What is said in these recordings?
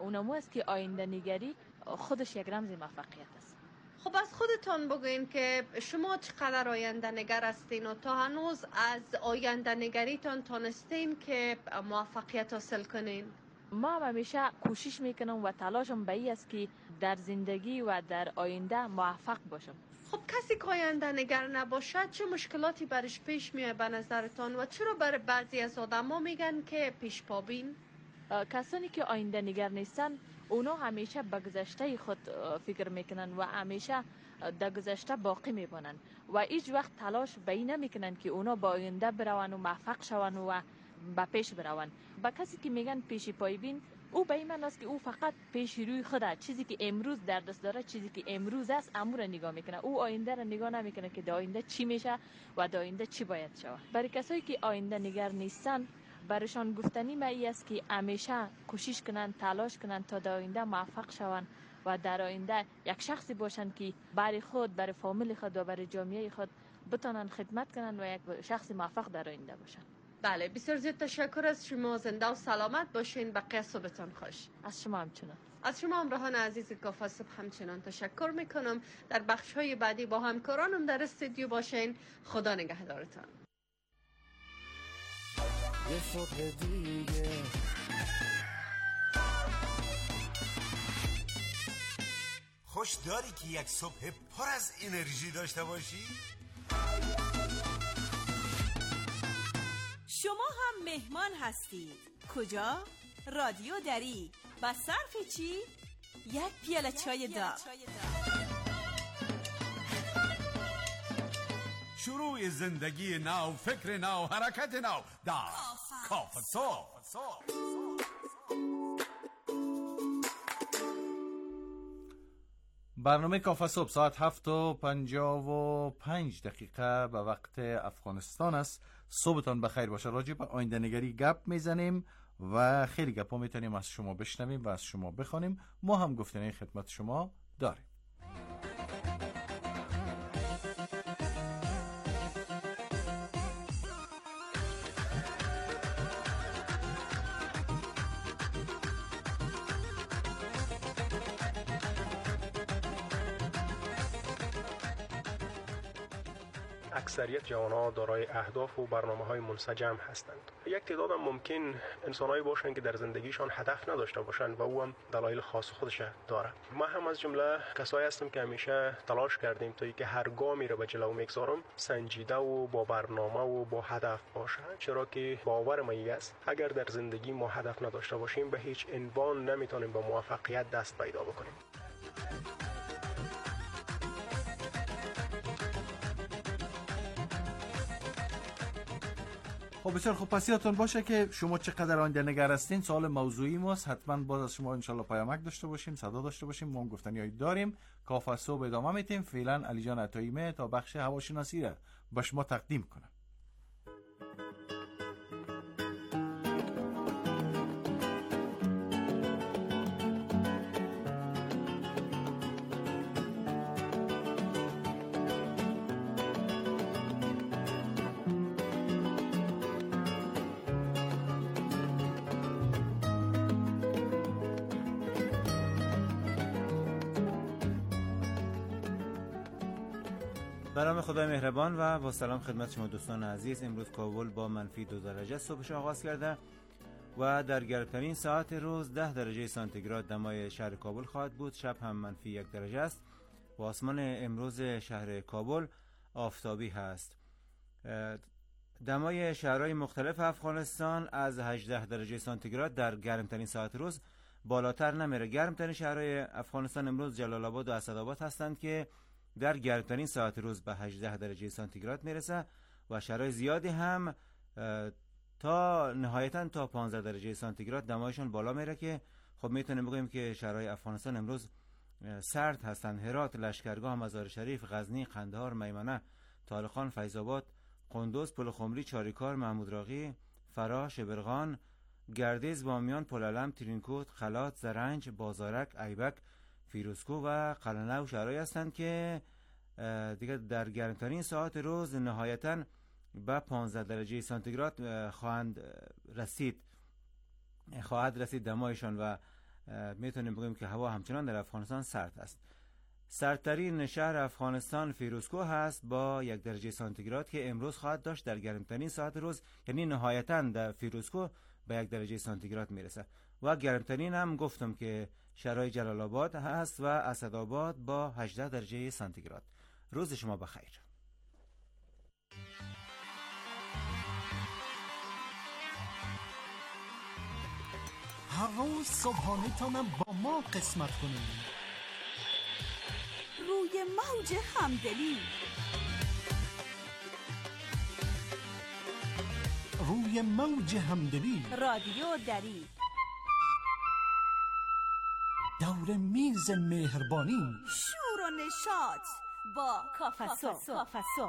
اونمو است که آینده نگری خودش یک رمز موفقیت است. خب از خودتان بگوین که شما چقدر آینده نگر هستین و تا هنوز از آینده نگریتان تانستین که موفقیت حاصل کنین؟ ما همیشه کوشش میکنم و تلاشم به این است که در زندگی و در آینده موفق باشم. خب کسی که آینده نگر نباشد چه مشکلاتی برش پیش میاد به نظرتان و چرا برای بعضی از آدما میگن که پیش پا بین؟ کسانی که آینده نگر نیستن اونا همیشه به گذشته خود فکر میکنن و همیشه در گذشته باقی میمونن و هیچ وقت تلاش به این نمیکنن که اونا با آینده برون و موفق شون و به پیش برون. با کسی که میگن پیش پای بین، او به این معنی است که او فقط پیش روی خود، چیزی که امروز در دست داره، چیزی که امروز است، امور را نگاه میکنه. او آینده را نگاه نمیکنه که در آینده چی میشه و در آینده چی باید شود. برای کسایی که آینده نگر نیستن، برشان گفتنی می است که همیشه کوشش کنن، تلاش کنن تا در آینده موفق شوند و در آینده یک شخصی باشن که برای خود، برای فامیل خود و برای جامعه خود بتونن خدمت کنن و یک شخص موفق در آینده باشن. بله، بسیار زیاد تشکر از شما. زنده و سلامت باشین. بقیه صبحتان خوش. از شما همچنان. از شما همراهان عزیز کافه صبح همچنان تشکر میکنم. در بخش های بعدی با همکارانم در استودیو باشین. خدا نگهدارتان. یه صبح دیگه خوش داری که یک صبح پر از انرژی داشته باشی؟ شما هم مهمان هستید. کجا؟ رادیو دری. با صرف چی؟ یک پیاله چای داغ. شروع زندگی نو، فکر نو، حرکت نو در کافه صبح. برنامه کافه صبح ساعت 7:55 به وقت افغانستان است. صبحتان بخیر باشه. راجع به آینده نگری گپ میزنیم و خیلی گپا میتونیم از شما بشنویم و از شما بخوانیم. ما هم گفتنه خدمت شما داریم. اکثریت جوان‌ها دارای اهداف و برنامه‌های منسجم هستند. یک تعداد هم ممکن انسان‌هایی باشند که در زندگیشان هدف نداشته باشند و او هم دلایل خاص خودش داره. من هم از جمله کسایی هستم که همیشه تلاش کردیم تا اینکه هر گامی را به جلو میگذارم سنجیده و با برنامه و با هدف باشه، چرا که باور من است اگر در زندگی ما هدف نداشته باشیم به هیچ عنوان نمیتونیم به موفقیت دست پیدا بکنیم. خب بسیار خوب، پس یادتون باشه که شما چقدر آینده نگر هستین. سوال موضوعی ماست. حتما باز از شما انشالله پیامک داشته باشیم، صدا داشته باشیم. ما هم گفتنیایی داریم. کافه صبح ادامه میتیم. فعلا علی جان عطاییمه تا بخش هواشناسی را به شما تقدیم کنم. به نام خدای مهربان و با سلام خدمت شما دوستان عزیز. امروز کابل با منفی 2 درجه صبحش آغاز کرده و در گرمترین ساعت روز 10 درجه سانتیگراد دمای شهر کابل خواهد بود. شب هم منفی 1 درجه است و آسمان امروز شهر کابل آفتابی هست. دمای شهرهای مختلف افغانستان از 18 درجه سانتیگراد در گرمترین ساعت روز بالاتر نمیره. گرمترین شهرهای افغانستان امروز جلال آباد و اسدآباد هستند که در گرمترین ساعت روز به 18 درجه سانتیگراد میرسه و شهرهای زیادی هم تا نهایتاً تا 15 درجه سانتیگراد دمایشون بالا میره که خب میتونیم بگوییم که شهرهای افغانستان امروز سرد هستند. هرات، لشکرگاه، مزار شریف، غزنی، قندهار، میمنه، طالقان، فیض آباد، قندوز، پل خمری، چاریکار، محمود راقی، فراه، شبرغان، گردیز، بامیان، پلعلم، ترینکوت، خلات، زرنج، بازارک، ایبک، فیروزکو و قلعه‌نو شهرهایی هستند که دیگه در گرمترین ساعت روز نهایتاً به 15 درجه سانتیگراد خواهد رسید دمایشان و میتونیم بگیم که هوا همچنان در افغانستان سرد است. سردترین شهر افغانستان فیروزکوه هست با 1 درجه سانتیگراد که امروز خواهد داشت در گرمترین ساعت روز، یعنی نهایتاً در فیروزکوه به 1 درجه سانتیگراد میرسه. و گرمترین هم گفتم که شهرهای جلال آباد هست و اسدآباد با 18 درجه سانتیگراد. روز شما بخیر. هر صبحانه تانم با ما قسمت کنیم. روی موج همدلی، روی موج همدلی، رادیو دری، دور میز مهربانی، شور و نشاط با کافسو.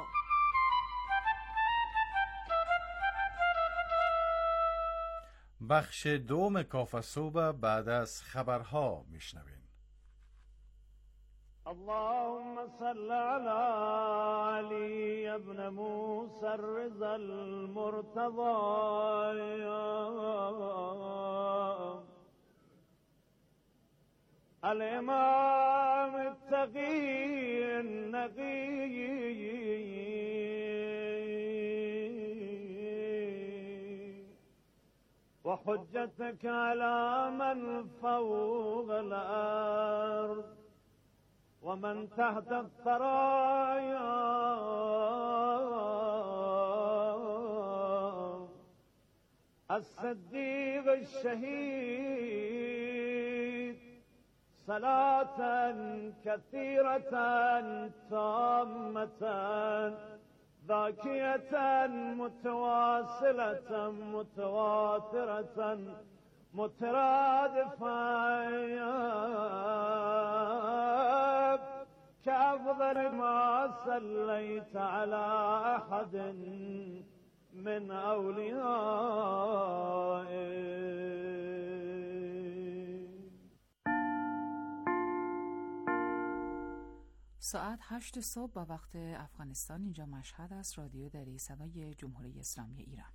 بخش دوم کافسو بعد از خبرها میشنوین. اللهم صل على علي ابن موسى الرضا المرتضى الامام التقي النقي وحجتك على من فوق الارض ومن تحت الثرايا الصديق الشهيد صلاة كثيرة تامة ذاكية متواصلة متواترة مترادفة كأفضل ما صليت على أحد من أوليائك. ساعت 8 صبح با وقت افغانستان، اینجا مشهد است. رادیو دری، صدای جمهوری اسلامی ایران.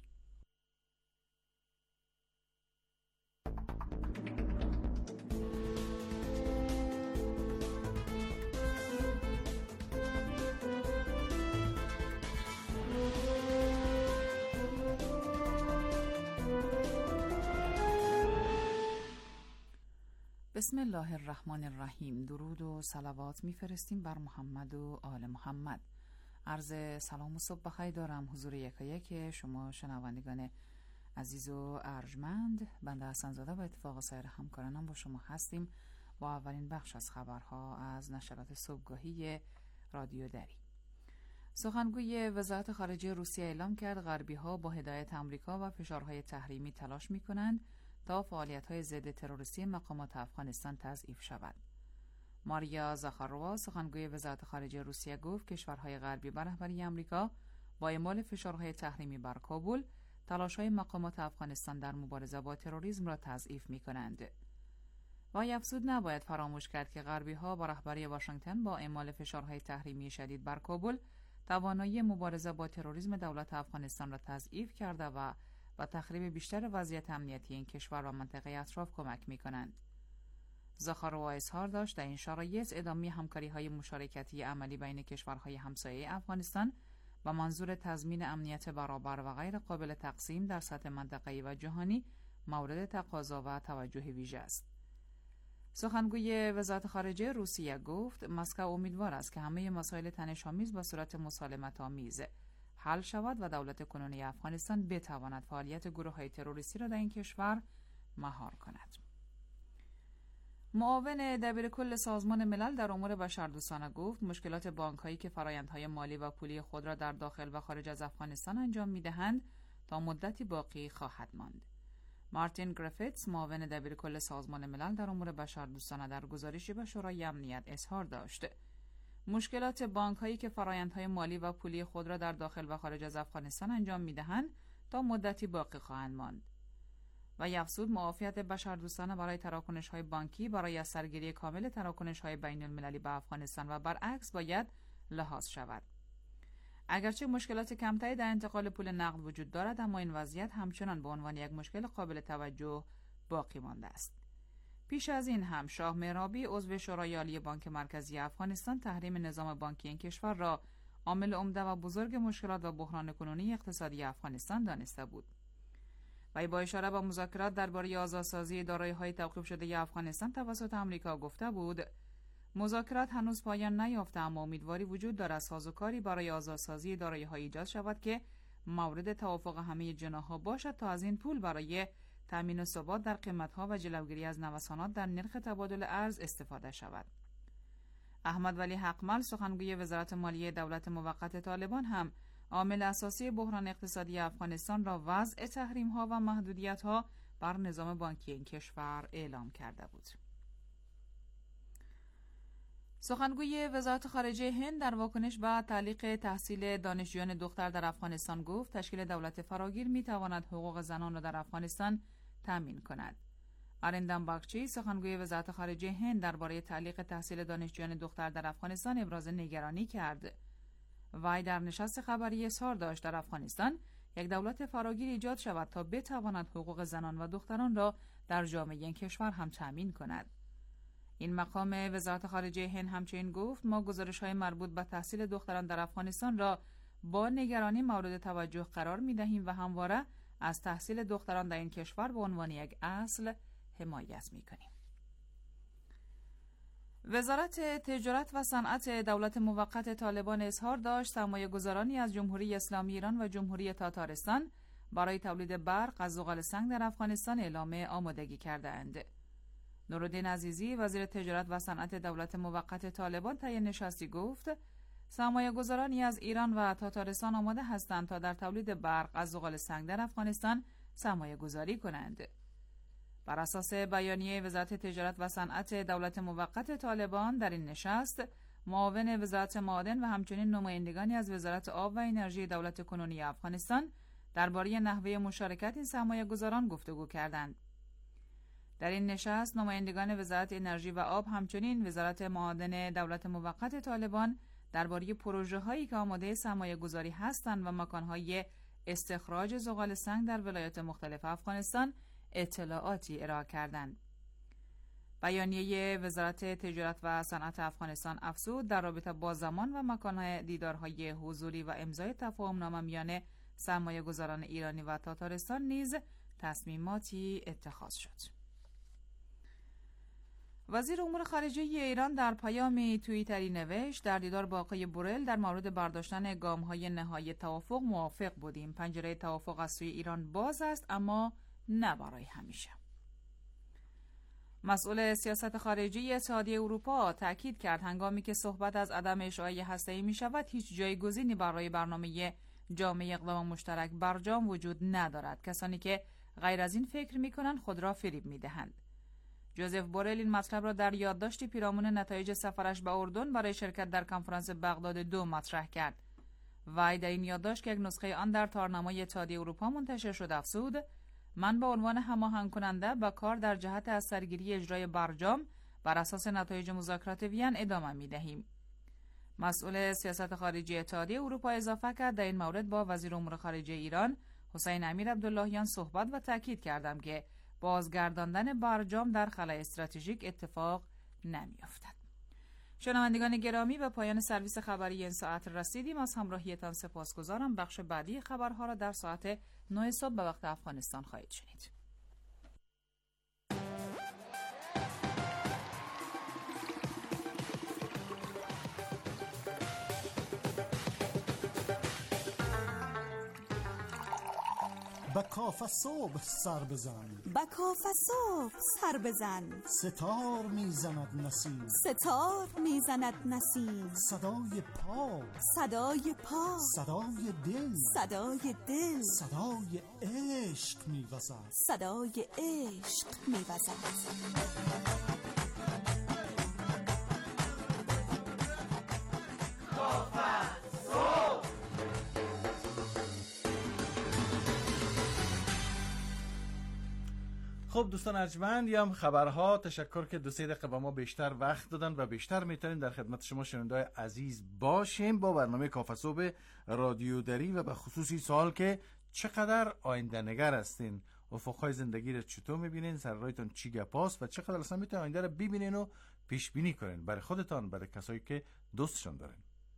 بسم الله الرحمن الرحیم. درود و صلوات میفرستیم بر محمد و آل محمد. عرض سلام و صبح بخیر دارم حضور یکایک شما شنوندگان عزیز و ارجمند. بنده حسن زاده و اتفاق سایر همکارانم با شما هستیم با اولین بخش از خبرها از نشرات صبحگاهی رادیو دری. سخنگوی وزارت خارجه روسیه اعلام کرد غربی‌ها با هدایت آمریکا و فشارهای تحریمی تلاش می‌کنند تا فعالیت‌های ضد تروریستی مقامات افغانستان تضعیف شود. ماریا زاخاروا سخنگوی وزارت خارجه روسیه گفت کشورهای غربی به رهبری آمریکا با اعمال فشارهای تحریمی بر کابل تلاش‌های مقامات افغانستان در مبارزه با تروریسم را تضعیف می‌کنند. و افزود نباید فراموش کرد که غربی‌ها با رهبری واشنگتن با اعمال فشارهای تحریمی شدید بر کابل توانایی مبارزه با تروریسم دولت افغانستان را تضعیف کرده و تخریب بیشتر وضعیت امنیتی این کشور و منطقه اطراف کمک می‌کنند. زاخاروا اظهار داشت در این شرایط ادامه همکاری‌های مشارکتی عملی بین کشورهای همسایه افغانستان با منظور تضمین امنیت برابر و غیر قابل تقسیم در سطح منطقه‌ای و جهانی مورد تقاضا و توجه ویژه است. سخنگوی وزارت خارجه روسیه گفت مسکو امیدوار است که همه مسائل تنش‌آمیز به صورت مسالمت‌آمیز حل شود و دولت کنونی افغانستان بتواند فعالیت گروه‌های تروریستی را در این کشور مهار کند. معاون دبیرکل سازمان ملل در امور بشردوستانه گفت مشکلات بانک‌هایی که فرآیندهای مالی و پولی خود را در داخل و خارج از افغانستان انجام می‌دهند تا مدتی باقی خواهد ماند. مارتین گریفیتس معاون دبیرکل سازمان ملل در امور بشردوستانه در گزارشی به شورای امنیت اظهار داشت مشکلات بانک‌هایی که فرآیندهای مالی و پولی خود را در داخل و خارج از افغانستان انجام می‌دهند تا مدتی باقی خواهند ماند. و افزود معافیت بشردوستانه برای تراکنش‌های بانکی برای از سرگیری کامل تراکنش‌های بین‌المللی به افغانستان و برعکس باید لحاظ شود. اگرچه مشکلات کمتری در انتقال پول نقد وجود دارد، اما این وضعیت همچنان به عنوان یک مشکل قابل توجه باقی مانده است. پیش از این هم شاه مهرابی عضو شورای عالی بانک مرکزی افغانستان تحریم نظام بانکی این کشور را عامل عمده و بزرگ مشکلات و بحران کنونی اقتصادی افغانستان دانسته بود. وی با اشاره به مذاکرات درباره آزادسازی دارایی‌های توقیف شده افغانستان توسط آمریکا گفته بود مذاکرات هنوز پایان نیافته، اما امیدواری وجود دارد سازوکاری برای آزادسازی دارایی‌ها ایجاد شود که مورد توافق همه جناح‌ها باشد تا از این پول برای تامین ثبات در قیمت‌ها و جلوگیری از نوسانات در نرخ تبادل ارز استفاده شود. احمد ولی حقمل سخنگوی وزارت مالیه دولت موقت طالبان هم عامل اساسی بحران اقتصادی افغانستان را وضع تحریم‌ها و محدودیت‌ها بر نظام بانکی این کشور اعلام کرده بود. سخنگوی وزارت خارجه هند در واکنش به تعلیق تحصیل دانشجویان دختر در افغانستان گفت تشکیل دولت فراگیر می‌تواند حقوق زنان را در افغانستان تامین کند. آرندام باگچی سخنگوی وزارت خارجه هند درباره تعلیق تحصیل دانشجویان دختر در افغانستان ابراز نگرانی کرد. وی در نشست خبری اظهار داشت در افغانستان یک دولت فراگیر ایجاد شود تا بتواند حقوق زنان و دختران را در جامعه این کشور هم تامین کند. این مقام وزارت خارجه هند همچنین گفت ما گزارش‌های مربوط به تحصیل دختران در افغانستان را با نگرانی مورد توجه قرار می‌دهیم و همواره از تحصیل دختران در این کشور به عنوان یک اصل حمایت می‌کنیم. وزارت تجارت و صنعت دولت موقت طالبان اظهار داشت سرمایه‌گذارانی از جمهوری اسلامی ایران و جمهوری تاتارستان برای تولید برق از زغال سنگ در افغانستان اعلام آمادگی کرده‌اند. نورالدین عزیزی وزیر تجارت و صنعت دولت موقت طالبان طی نشستی گفت سرمایه‌گذارانی از ایران و تاتارستان آماده هستند تا در تولید برق از زغال سنگ در افغانستان سرمایه‌گذاری کنند. بر اساس بیانیه وزارت تجارت و صنعت دولت موقت طالبان در این نشست معاون وزارت معادن و همچنین نمایندگانی از وزارت آب و انرژی دولت کنونی افغانستان درباره نحوه مشارکت این سرمایه‌گذاران گفتگو کردند. در این نشست نمایندگان وزارت انرژی و آب همچنین وزارت معادن دولت موقت طالبان درباره پروژه‌هایی که آماده سرمایه‌گذاری هستند و مکان‌های استخراج زغال سنگ در ولایات مختلف افغانستان اطلاعاتی ارائه کردند. بیانیه وزارت تجارت و صنعت افغانستان افزود در رابطه با زمان و مکان‌های دیدارهای حضوری و امضای تفاهم‌نامه میان سرمایه‌گذاران ایرانی و تاتارستان نیز تصمیماتی اتخاذ شد. وزیر امور خارجه ایران در پیامی توییتری نوشت در دیدار با آقای بورل در مورد برداشتن گام‌های نهایی توافق موافق بودیم. پنجره توافق از سوی ایران باز است اما نه برای همیشه. مسئول سیاست خارجی اتحادیه اروپا تاکید کرد هنگامی که صحبت از عدم اشاعه هسته‌ای می شود هیچ جایگزینی برای برنامه جامعه اقدام مشترک برجام وجود ندارد. کسانی که غیر از این فکر می کنند خود را فریب می دهند. جوزف بورل این مطلب را در یادداشتی پیرامون نتایج سفرش به اردن برای شرکت در کنفرانس بغداد 2 مطرح کرد. وی در این یادداشت که یک نسخه آن در تارنمای اتحادیه اروپا منتشر شد افزود من به عنوان هماهنگ کننده با کار در جهت از سرگیری اجرای برجام بر اساس نتایج مذاکرات وین ادامه می دهیم. مسئول سیاست خارجی اتحادیه اروپا اضافه کرد در این مورد با وزیر امور خارجه ایران حسین امیر عبداللهیان صحبت و تاکید کردم که بازگرداندن برجام در خلای استراتژیک اتفاق نمی‌افتد. شنوندگان گرامی به پایان سرویس خبری این ساعت رسیدیم. از همراهیتان سپاسگزارم. بخش بعدی خبرها را در ساعت 9 صبح به وقت افغانستان خواهید شنید. با کاف صبح سر بزن، با کاف صبح سر بزن، ستار میزند نسیم، ستار میزند نسیم، صدای پا، صدای پا، صدای دل، صدای دل، صدای عشق میوزد، صدای عشق میوزد. خب دوستان ارجمند یا خبرها، تشکر که 2-3 دقیقه با ما بیشتر وقت دادن و بیشتر میتونیم در خدمت شما شنونده‌های عزیز باشیم با برنامه کاف صبح رادیو دری و به خصوصی سوال که چقدر آینده نگر هستین. افقهای زندگی رو چطور میبینین، سر راهتون چی گپاست و چقدر اصلا میتونین آینده رو ببینین و پیش بینی کنین برای خودتان، برای کسایی که دوستشان دارین.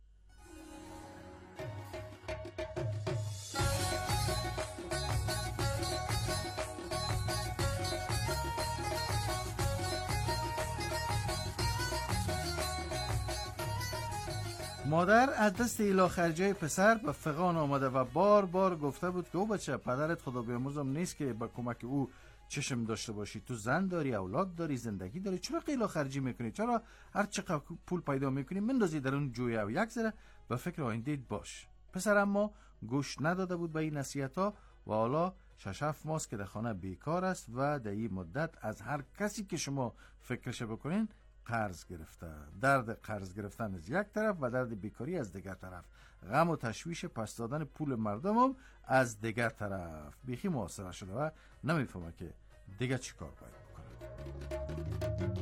مادر از دست ایلا خرجای پسر به فغان آمده و بار بار گفته بود که او بچه، پدرت خدا بیامرزم نیست که با کمک او چشم داشته باشی، تو زن داری، اولاد داری، زندگی داری، چرا ایلا خرجی میکنی؟ چرا هر چقدر پول پیدا میکنی مندازی در اون جویه و یک ذره به فکر آینده‌ات باش. پسر اما گوش نداده بود به این نصیحت‌ها و حالا 6-7 ماست که در خانه بیکار است و در این مدت از هر کسی که شما فکرش بکنین قرض گرفته. درد قرض گرفتن از یک طرف و درد بیکاری از دیگر طرف، غم و تشویش پس دادن پول مردم هم از دیگر طرف. بیخی محاصره شده و نمیفهمه که دیگه چی کار باید بکنه.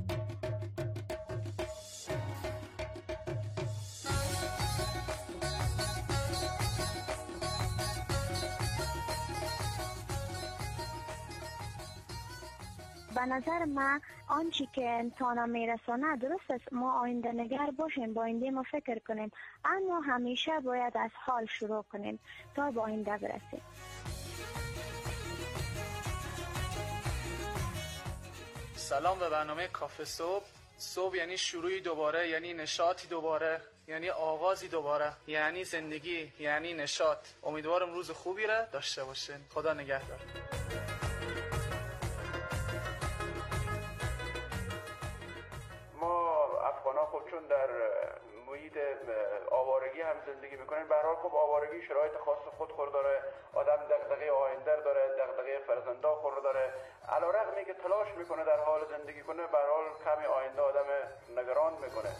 به نظر من آنچه که انسان میرسانه درست است، ما آینده نگر باشیم، با آینده ما فکر کنیم، اما همیشه باید از حال شروع کنیم تا به آینده برسیم. سلام به برنامه کافه صبح. صبح یعنی شروعی دوباره، یعنی نشاطی دوباره، یعنی آغازی دوباره، یعنی زندگی، یعنی نشاط. امیدوارم روز خوبی را داشته باشین. خدا نگهدار. چون در محیط آوارگی هم زندگی میکنن، به هر حال خب آوارگی شرایط خاص خود داره، آدم دغدغه آینده داره، دغدغه فرزندا خود داره، علیرغمی که تلاش میکنه در حال زندگی کنه، به هر حال کمی آینده آدم نگران میکنه.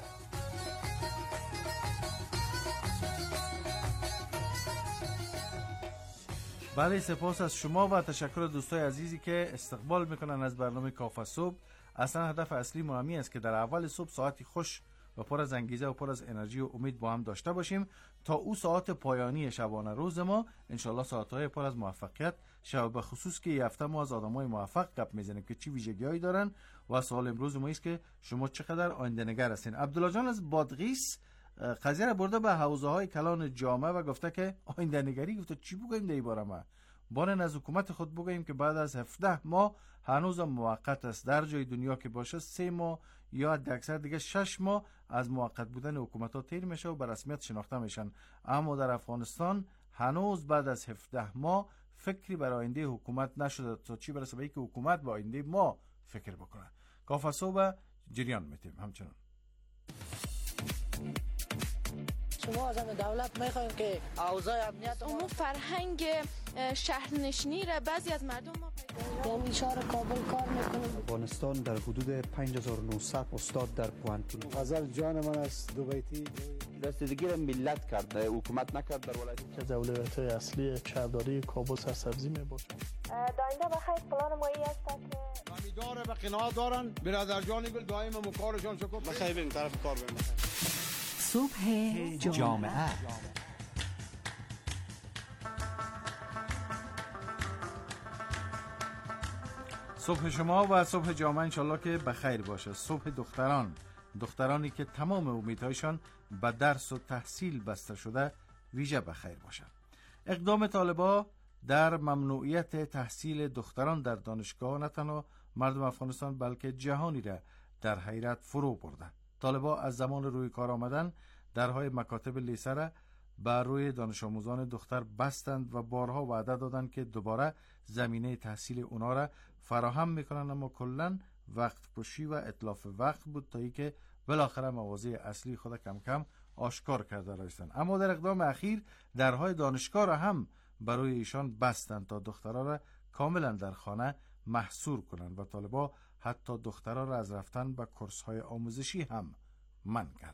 بله، سپاس از شما و تشکر دوستای عزیزی که استقبال میکنن از برنامه کافه صبح. اصلا هدف اصلی ما همی است که در اول صبح ساعتی خوش و پر از انگیزه و پر از انرژی و امید با هم داشته باشیم تا او ساعت پایانی شبانه روز ما انشالله ساعتهای پر از موفقیت شب، به خصوص که این هفته ما از آدمای موفق گپ میزنیم که چی ویژگی‌هایی دارن و سوال امروز ما است که شما چقدر آینده نگر هستین. عبدالله جان از بادغیس قضیه را برده به حوزه‌های کلان جامعه و گفته که آینده نگری، گفته چی بگویم در این باره؟ ما بانن از حکومت خود بگوییم که بعد از 17 ماه هنوز موقت است، در جای دنیا که باشه 3 ماه یا حد اکثر دیگه 6 ماه از موقت بودن حکومت ها تیر میشه و به رسمیت شناخته میشن، اما در افغانستان هنوز بعد از 17 ماه فکری برای آینده حکومت نشده تا چی برسه به اینکه حکومت با آینده ما فکر بکنه. کافه صبح جریان میتیم. همچنان شما از دولت میخوایم که اوضاع امنیت اون فرهنگ شهرنشینی را بعضی از مردم ما در اشاره کابل کار میکنیم. افغانستان در حدود 5900 استاد در پوانتون. غزل جان من است دوبیتی رسیدگی را ملت کرد، حکومت نکرد. در ولایت که اولویت‌های اصلی شهرداری کابل سرسبزی میباشد. داینده بخیر پلان ما ای است که امیدواره به قناعت دارن برادر جان گل دائم مکارشان شکر بخیر بریم طرف کار بریم. صبح جامعه. صبح شما و صبح جامعه انشالله که بخیر باشه. صبح دخترانی که تمام امیدهایشان به درس و تحصیل بسته شده ویژه بخیر باشه. اقدام طالبان در ممنوعیت تحصیل دختران در دانشگاه نه تنها مردم افغانستان بلکه جهانی را در حیرت فرو برده. طالبان از زمان روی کار آمدن درهای مکاتب لیسه را بر روی دانش آموزان دختر بستند و بارها وعده دادند که دوباره زمینه تحصیل اونا را فراهم میکنن، اما کلن وقت کشی و اتلاف وقت بود تا ای که بالاخره مواضع اصلی خود کم کم آشکار کرده رایستند. اما در اقدام اخیر درهای دانشگاه را هم برای ایشان بستند تا دخترها را کاملا در خانه محصور کنند و طالبا حتی دخترها را از رفتن به کورس‌های آموزشی هم منع کردند.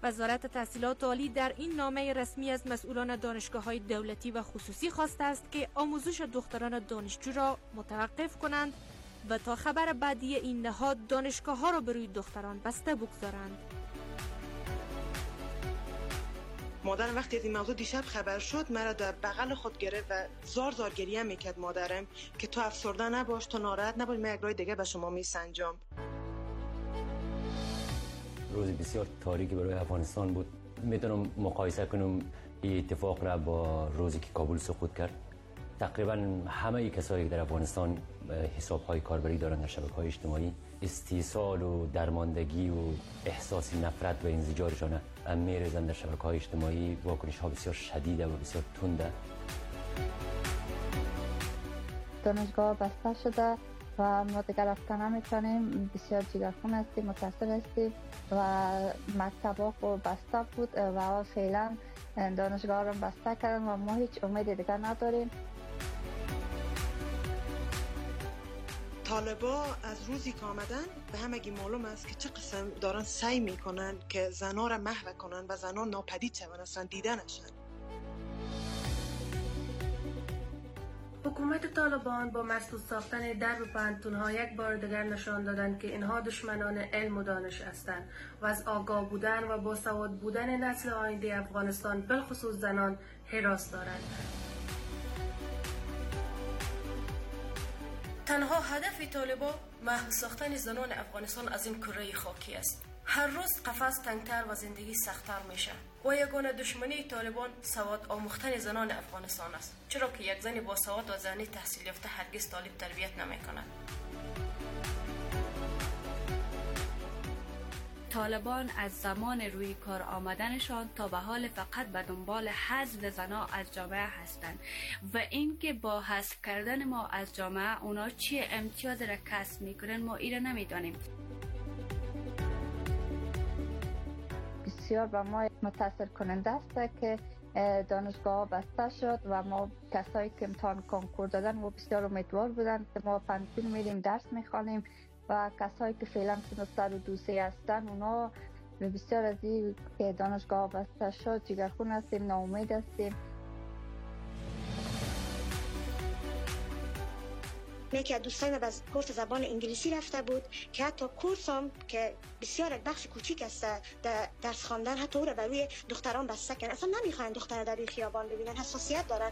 وزارت تحصیلات عالی در این نامه رسمی از مسئولان دانشگاه‌های دولتی و خصوصی خواسته است که آموزش دختران دانشجو را متوقف کنند و تا خبر بعدی این نهاد دانشگاه‌ها را به روی دختران بسته بگذارند. مادرم وقتی از این موضوع دیشب خبر شد مرا در بغل خود گرفت و زار زار گریه میکرد مادرم که تو افسرده نباش، تو ناراحت نباش، من یک راه دیگه به شما میسنجام. روز بسیار تاریکی برای افغانستان بود. میتونم مقایسه کنم این اتفاق را با روزی که کابل سقوط کرد. تقریبا همه کسایی که در افغانستان حساب‌های کاربری دارن در شبکه‌های اجتماعی استیصال و درماندگی و احساس نفرت و انزجارشان میریزن در شبکه‌های اجتماعی. واکنش‌ها بسیار شدیده و بسیار تنده. دانشگاه بسته شده و ما دیگر رفتن نمی‌تونیم. بسیار جگرخون هستیم، متأسف هستیم و مکتب‌ها خود بسته بود و فعلا دانشگاه را بسته کردن و ما هیچ امید دیگر نداریم. طالبا از روزی که آمدن به همگی معلوم است که چه قسم دارن سعی میکنن که زنها را محو کنن و زنها ناپدید شون، اصلا دیده نشن. حکومت طالبان با مسدود ساختن درب پانتون‌ها یک بار دیگر نشان دادند که اینها دشمنان علم و دانش هستند و از آگاه بودن و باسواد بودن نسل آینده افغانستان بالخصوص زنان هراس دارند. تنها هدف طالبان محو ساختن زنان افغانستان از این کره خاکی است. هر روز قفس تنگتر و زندگی سخت‌تر میشه و یگانه دشمنی طالبان سواد آموختن زنان افغانستان است، چرا که یک زن با سواد و زنی تحصیل یافته هرگز طالب تربیت نمی‌کند. طالبان از زمان روی کار آمدنشان تا به حال فقط به دنبال حذف زنان از جامعه هستند و اینکه با حذف کردن ما از جامعه اونا چه امتیاز را کسب میکنن ما ایره نمیدانیم. بسیار به ما متاثر کننده است که دانشگاه بسته شد و ما کسایی که امتحان کنکور دادن و بسیار امیدوار بودن که ما پانتون میریم درس میخوانیم و کسایی که فعلا سمستر و دوسه هستن اونا بسیار از این که دانشگاه بسته شد جگرخون هستیم، ناامید هستیم. یکی از دوستان از کورس زبان انگلیسی رفته بود که حتی کورس هم که بسیار یک بخش کوچیک است در درس خواندن حتی او را بر روی دختران بسته کردن. اصلا نمیخواین دختر در روی خیابان ببینن، حساسیت دارن.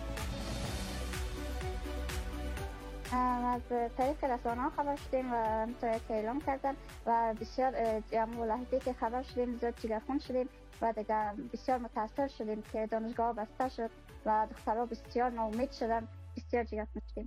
از طریق رسانه خبر شدیم و همطور که اعلام کردن و بسیار جمع لحظه که خبر شدیم زیاد جگرخون شدیم و دیگه بسیار متاثر شدیم که دانشگاه بسته شد و دخترها بسیار ناامید شدن، بسیار جگرخون شدیم.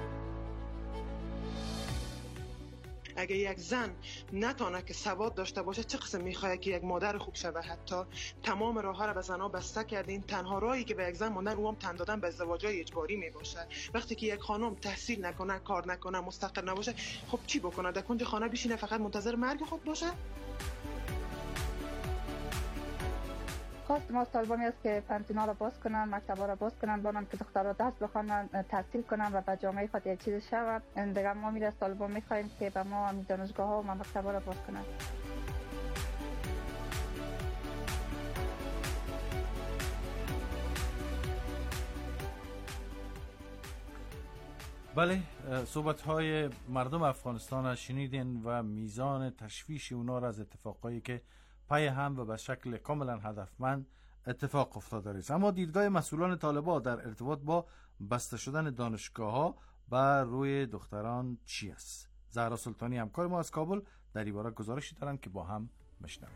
اگه یک زن نتونه که سواد داشته باشه چه قسم میخواد که یک مادر خوب شوه؟ حتی تمام راه ها را به زنها بسته کردین. تنها راهی که به یک زن موندن او هم تن دادن به ازدواج‌های اجباری میباشه. وقتی که یک خانم تحصیل نکنه، کار نکنه، مستقل نباشه، خب چی بکنه؟ در کنج خانه بشینه فقط منتظر مرگ خود باشه؟ خواست ما طالبانی است که پانتونا را باز کنن، مکتبا را باز کنن، بانن که دخترها درس بخوانن، تحصیل کنن و به جامعه خود یک چیز شود. دیگه ما میره از طالبان میخوایم که به ما دانشگاه ها و مکتبا را باز کنن. بله، صحبت های مردم افغانستان را شنیدین و میزان تشویش اونا را از اتفاقایی که پای هم و به شکل کاملا هدفمند اتفاق افتاده است. اما دیدگاه مسئولان طالبان در ارتباط با بسته شدن دانشگاه ها بر روی دختران چی است؟ زهرا سلطانی همکار ما از کابل در این باره گزارشی دارند که با هم بشنویم.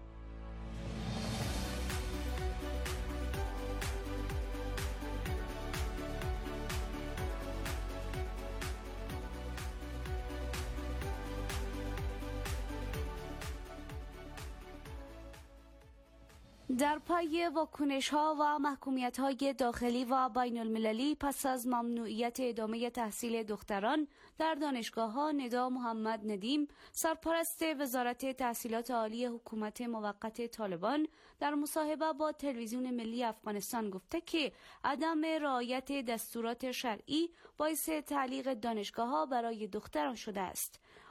در پای واکنش‌ها و محکومیت‌های داخلی و بین المللی پس از ممنوعیت ادامه تحصیل دختران در دانشگاه‌ها، ندا محمد ندیم، سرپرست وزارت تحصیلات عالی حکومت موقت طالبان، در مصاحبه با تلویزیون ملی افغانستان گفته که عدم رعایت دستورات شرعی باعث تعلیق دانشگاه‌ها برای دختران شده است.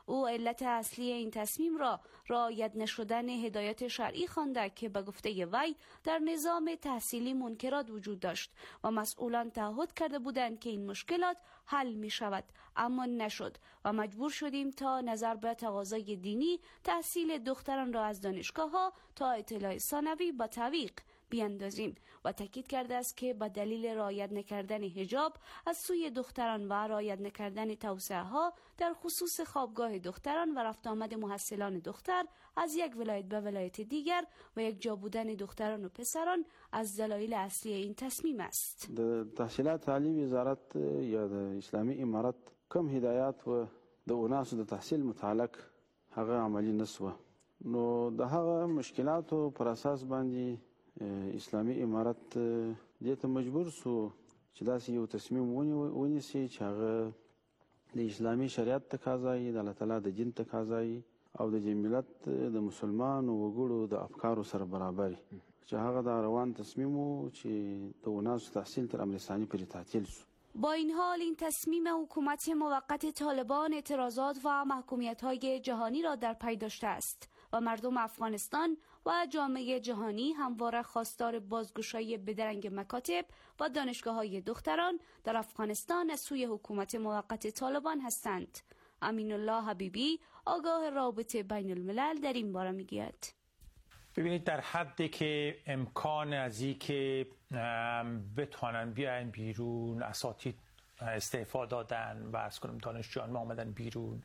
او علت اصلی این تصمیم را رعایت نشدن هدایت شرعی خوانده که به گفته وی در نظام تحصیلی منکرات وجود داشت و مسئولان تعهد کرده بودند که این مشکلات حل می شود، اما نشد و مجبور شدیم تا نظر به تقاضای دینی تحصیل دختران را از دانشگاه‌ها تا اطلاع ثانوی با تعویق بیاندازیم و تاکید کرده است که به دلیل رعایت نکردن حجاب از سوی دختران و رعایت نکردن توسعه‌ها در خصوص خوابگاه دختران و رفت آمد محصلان دختر از یک ولایت به ولایت دیگر و یک جا بودن دختران و پسران از دلایل اصلی این تصمیم است. د تحصیلات عالی وزارت یا د اسلامی امارت کوم هدایات و د اوناسو د تحصیل متعلق هغه عملی نسوه، نو د هغه مشکلاتو پر اساس باندې اسلامی امارت دې ته مجبور سو چې داسې یو تصمیم ونیسي چې هغه د اسلامی شریعت تقاضای، د الله تعالی د دین تقاضای او د ملت د مسلمانو وګړو د افکارو سره برابر چې هغه د روان تصمیم و چې د اوناسو تحصیل تر امر ثانی پورې تعطیل شو. با این حال این تصمیم حکومت موقت طالبان اعتراضات و محکومیت‌های جهانی را در پی داشته است و مردم افغانستان و جامعه جهانی همواره خواستار بازگشایی بدرنگ مکاتب و دانشگاه‌های دختران در افغانستان از سوی حکومت موقت طالبان هستند. امین الله حبیبی، آگاه رابطه بین الملل، در این باره میگوید: ببینید، در حدی که امکان از این که بتوانن بیاین بیرون، اساتید استعفا دادن و از کنم دانشجویان ما آمدن بیرون،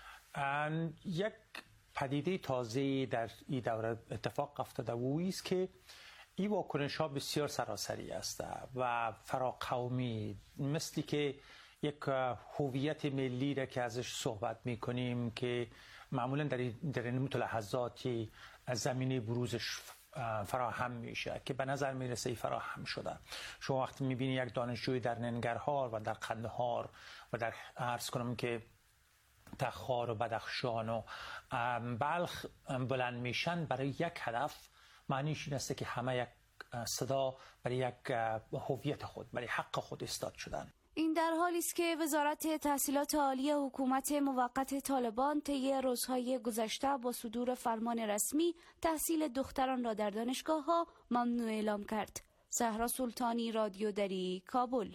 یک پدیده تازه در این دوره اتفاق افتاده و است که این واکنش ها بسیار سراسری است و فراقومی، مثلی که یک هویت ملی را که ازش صحبت میکنیم که معمولا در این لحظاتی زمینه بروزش فراهم میشه که به نظر میرسه فراهم شده. شما وقتی میبینی یک دانشجوی در ننگرهار و در قندهار و در عرض کنم که تخار و بدخشان و بلخ بلند میشن برای یک هدف، معنیش این است که همه یک صدا برای یک هویت خود، برای حق خود ایستاد شدن. این در حالی است که وزارت تحصیلات عالی حکومت موقت طالبان طی روزهای گذشته با صدور فرمان رسمی تحصیل دختران را در دانشگاه‌ها ممنوع اعلام کرد. زهرا سلطانی، رادیو دری، کابل.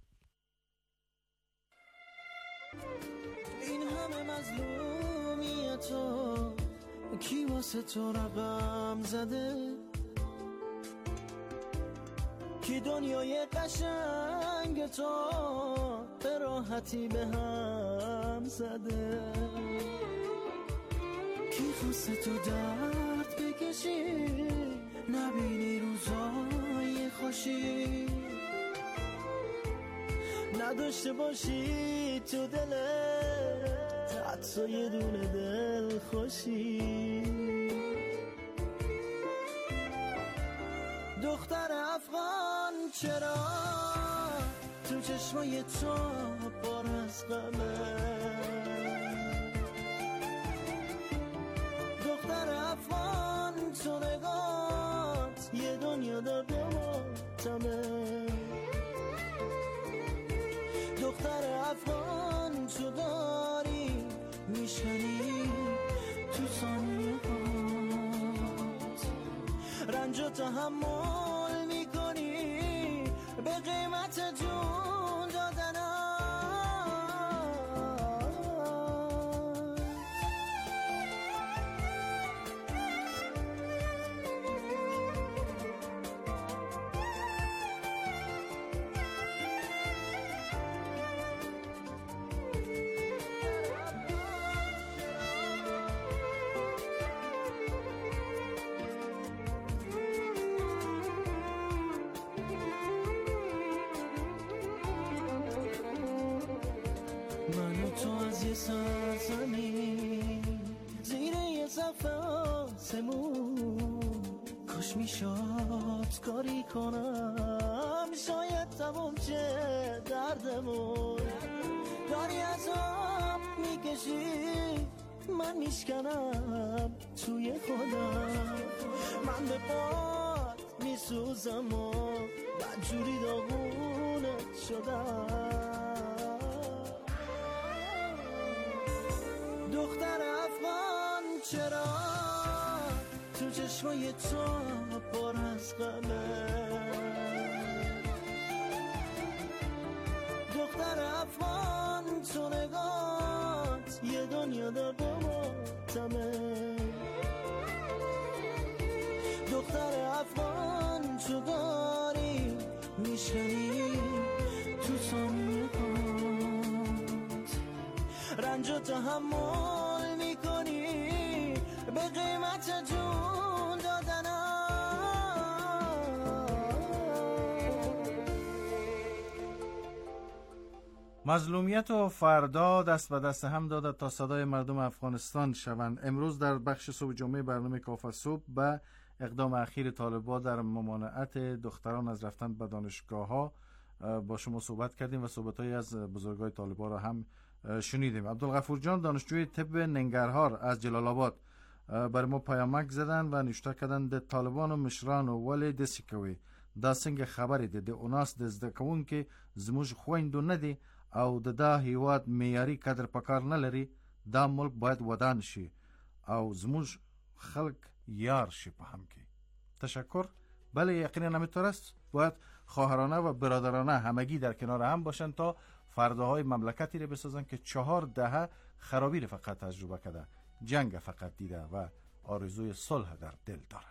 این همه مظلومیتو کی واسه تو رقم زده، کی دنیای قشنگ تو به راحتی به هم زده، کی خواسته تو درد بکشی نبینی روزای خوشی، نداشته باشی تو دلت حتی یه دونه دل خوشی. دختر افغان چرا تو چشمای تو پر از غمه، دختر افغان تو نگات یه دنیا داده تمه، دختر افغان تو داری میشنی تو ثانیه هات رنج و تحمل میکنی به قیمت جون دادن. من و تو از یه سرزمین زیر یه سقف آسمون، کاش میشد کاری کنم شاید تموم چه دردمون، داری از آب میکشی من میشکنم توی خودم، من به پات میسوزم و بدجوری داغونت شدم. دختر چرا تو چشمای تو پر از غمه دختر افغان تو نگات یه دنیا درد و ماتمه دختر افغان تو داری میشنی تو ثانیه‌هات رنج و تحمل میکنی به قیمت جون دادنم مظلومیت و فردا دست به دست هم داده تا صدای مردم افغانستان شوند. امروز در بخش صبح جمعه برنامه کافه صبح به اقدام اخیر طالبان در ممانعت دختران از رفتن به دانشگاه ها با شما صحبت کردیم و صحبت‌هایی از بزرگای طالبان را هم شنیدیم. عبدالغفور جان دانشجوی طب ننگرهار از جلال آباد بر ما پیامک زدن و نوشته کردن د طالبان و مشران و ولی دسی کوي دا څنګه خبرې ده د اوناس د زده کوونکي زموږ خويندو نه دي او د دا هیواد معیاري قدر پکار نه لري دا ملک باید ودان شي او زموږ خلق یار شي په هم کې. تشکر. بله یقینا همینطور است. باید خواهرانه و برادرانه همگی در کنار هم باشن تا فرداهای مملکتی رو بسازن که 4 دهه خرابی رو فقط تجربه کرده، جنگ فقط دیده و آرزوی صلح در دل دارن.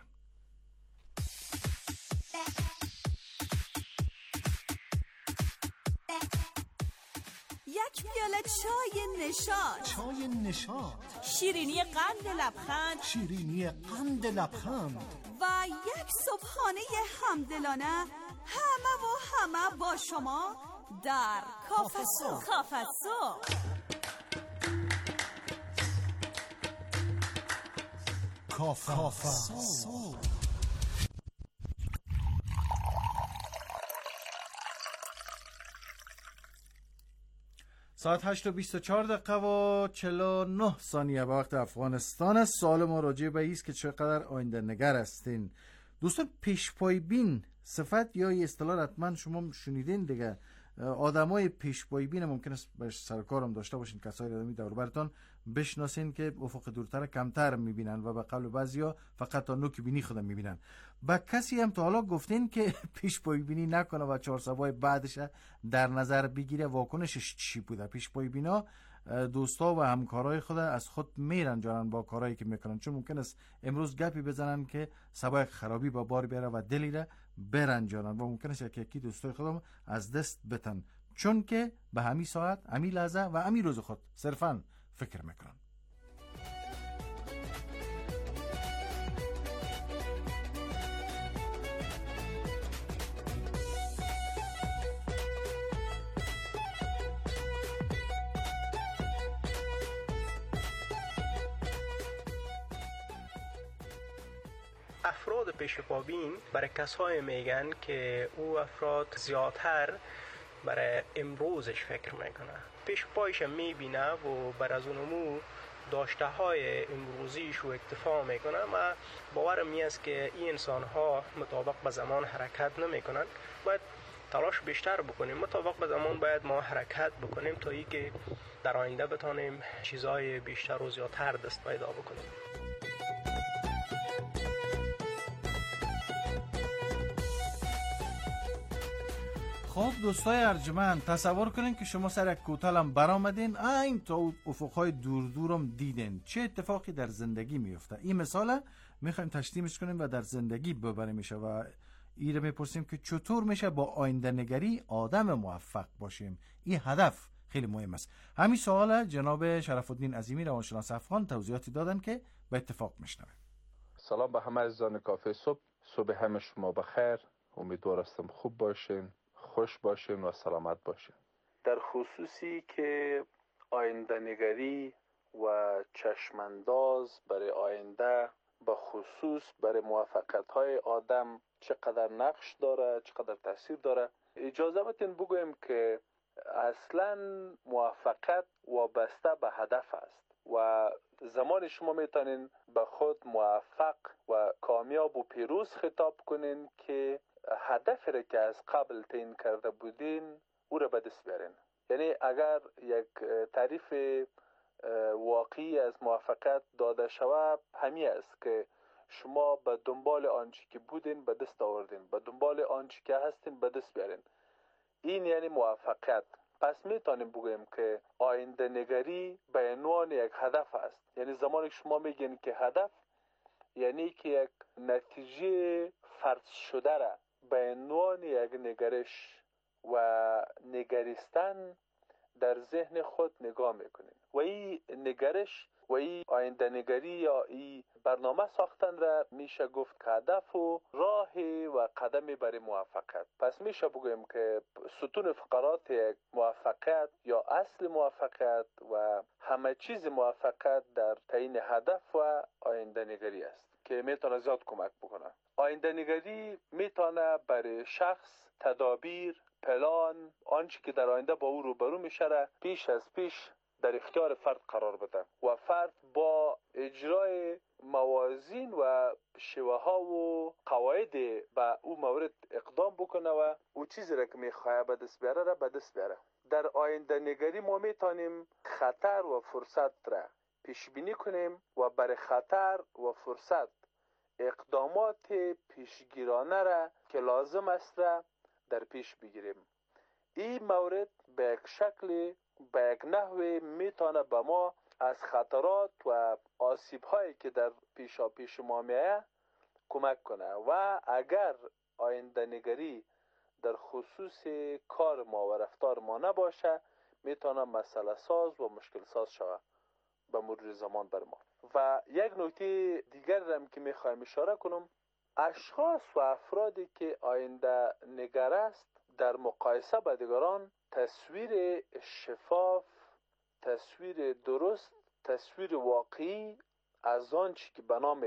یک پیاله چای نشاط. چای نشاط. شیرینی قند لبخند. شیرینی قند لبخند. و یک صبحانه همدلانه همه با شما در کافه صبح. کافه صبح. کافه صبح. ساعت 8:24 و 49 ثانیه به وقت افغانستان است. سوال ما راجع به ایست که چقدر آینده نگر هستین. دوستان پیشپای بین صفت یا اصطلاح حتما شما شنیدین دیگه. آدمای پیشپای بین ممکن است باش سرکارم داشته باشین، کسایی رو دور برتون بشناسین که افق دورتر کمتر میبینن و به قول بعضیا فقط تا نوک بینی خودم میبینن. با کسی هم تا حالا گفتین که پیشپای بینی نکنه و 4 سوای بعدش در نظر بگیره واکنشش چی بوده؟ پیشپای بینا دوستا و همکارای خود از خود میرنجانن با کارهایی که میکنن، چون ممکن است امروز گپی بزنن که سبای خرابی با بار بیاره و دلی را برنجانن و ممکن است یکی دوستای خودم از دست بتن، چون که به همین ساعت، همین لحظه و همین روز خود صرفاً فکر میکنن. افراد پیشپابین برای کسایی میگن که او افراد زیادتر برای امروزش فکر میکنه، پیشپایش میبینه و بر از اونمو داشته های امروزیش رو اکتفا میکنه. و باورم میاد که این انسان ها مطابق به زمان حرکت نمیکنن. باید تلاش بیشتر بکنیم، مطابق به زمان باید ما حرکت بکنیم تا ای که در آینده بتانیم چیزهای بیشتر و زیادتر دست پیدا بکنیم. خب دوستای ارجمند، تصور کنین که شما سر یک کوتل هم برآمدین، این تا افقهای دور دورم دیدین. چه اتفاقی در زندگی میفته؟ این مثال میخوایم تشریحش کنیم و در زندگی ببریم میشه و ایره میپرسیم که چطور میشه با آینده نگری آدم موفق باشیم. این هدف خیلی مهم است. همین سوال جناب شرف الدین عظیمی روانشناس افغان توضیحاتی دادن که به اتفاق میشنویم. سلام به همه عزیزان کافه صبح. صبح همه شما بخیر. امیدوار هستم خوب باشین، خوش باشین و سلامت باشین. در خصوصی که آینده نگری و چشمانداز برای آینده به خصوص برای موفقیت های آدم چقدر نقش داره، چقدر تاثیر داره، اجازه بدین بگویم که اصلا موفقیت وابسته به هدف است و زمان شما میتونین به خود موفق و کامیاب و پیروز خطاب کنین که هدفی را که از قبل تعیین کرده بودین او را به دست بیارین. یعنی اگر یک تعریف واقعی از موفقیت داده شود همین است که شما به دنبال آنچه که بودین به دست آوردین، به دنبال آنچه که هستین به دست بیارین. این یعنی موفقیت. پس میتونیم بگوییم که آینده نگری به عنوان یک هدف است. یعنی زمانی که شما میگین که هدف، یعنی که یک نتیجه فرض شده را به عنوان یک نگرش و نگریستن در ذهن خود نگاه میکنین و این نگرش و این آینده نگری یا این برنامه ساختن را میشه گفت که هدف و راه و قدم برای موفقیت. پس میشه بگویم که ستون فقرات یک موفقیت یا اصل موفقیت و همه چیز موفقیت در تعیین هدف و آینده نگری است که میتونه زیاد کمک بکنه. آینده نگری میتونه برای شخص تدابیر، پلان، آنچه که در آینده با او روبرو میشه را پیش از پیش در اختیار فرد قرار بده و فرد با اجرای موازین و شیوه ها و قواعد به او مورد اقدام بکنه و او چیزی را که میخواه به دست بیاره را به دست بیاره. در آینده نگری ما میتونیم خطر و فرصت را پیش بینی کنیم و برای خطر و فرصت اقدامات پیشگیرانه را که لازم است را در پیش بگیریم. این مورد به یک شکل به یک نحوه میتونه به ما از خطرات و آسیب هایی که در پیش ما میایه کمک کنه و اگر آینده نگری در خصوص کار ما و رفتار ما نباشه میتونه مسئله ساز و مشکل ساز شود به مرور زمان بر ما. و یک نکته دیگر هم که میخوایم اشاره کنم، اشخاص و افرادی که آینده نگر است در مقایسه با دیگران تصویر شفاف، تصویر درست، تصویر واقعی از آنچه که به نام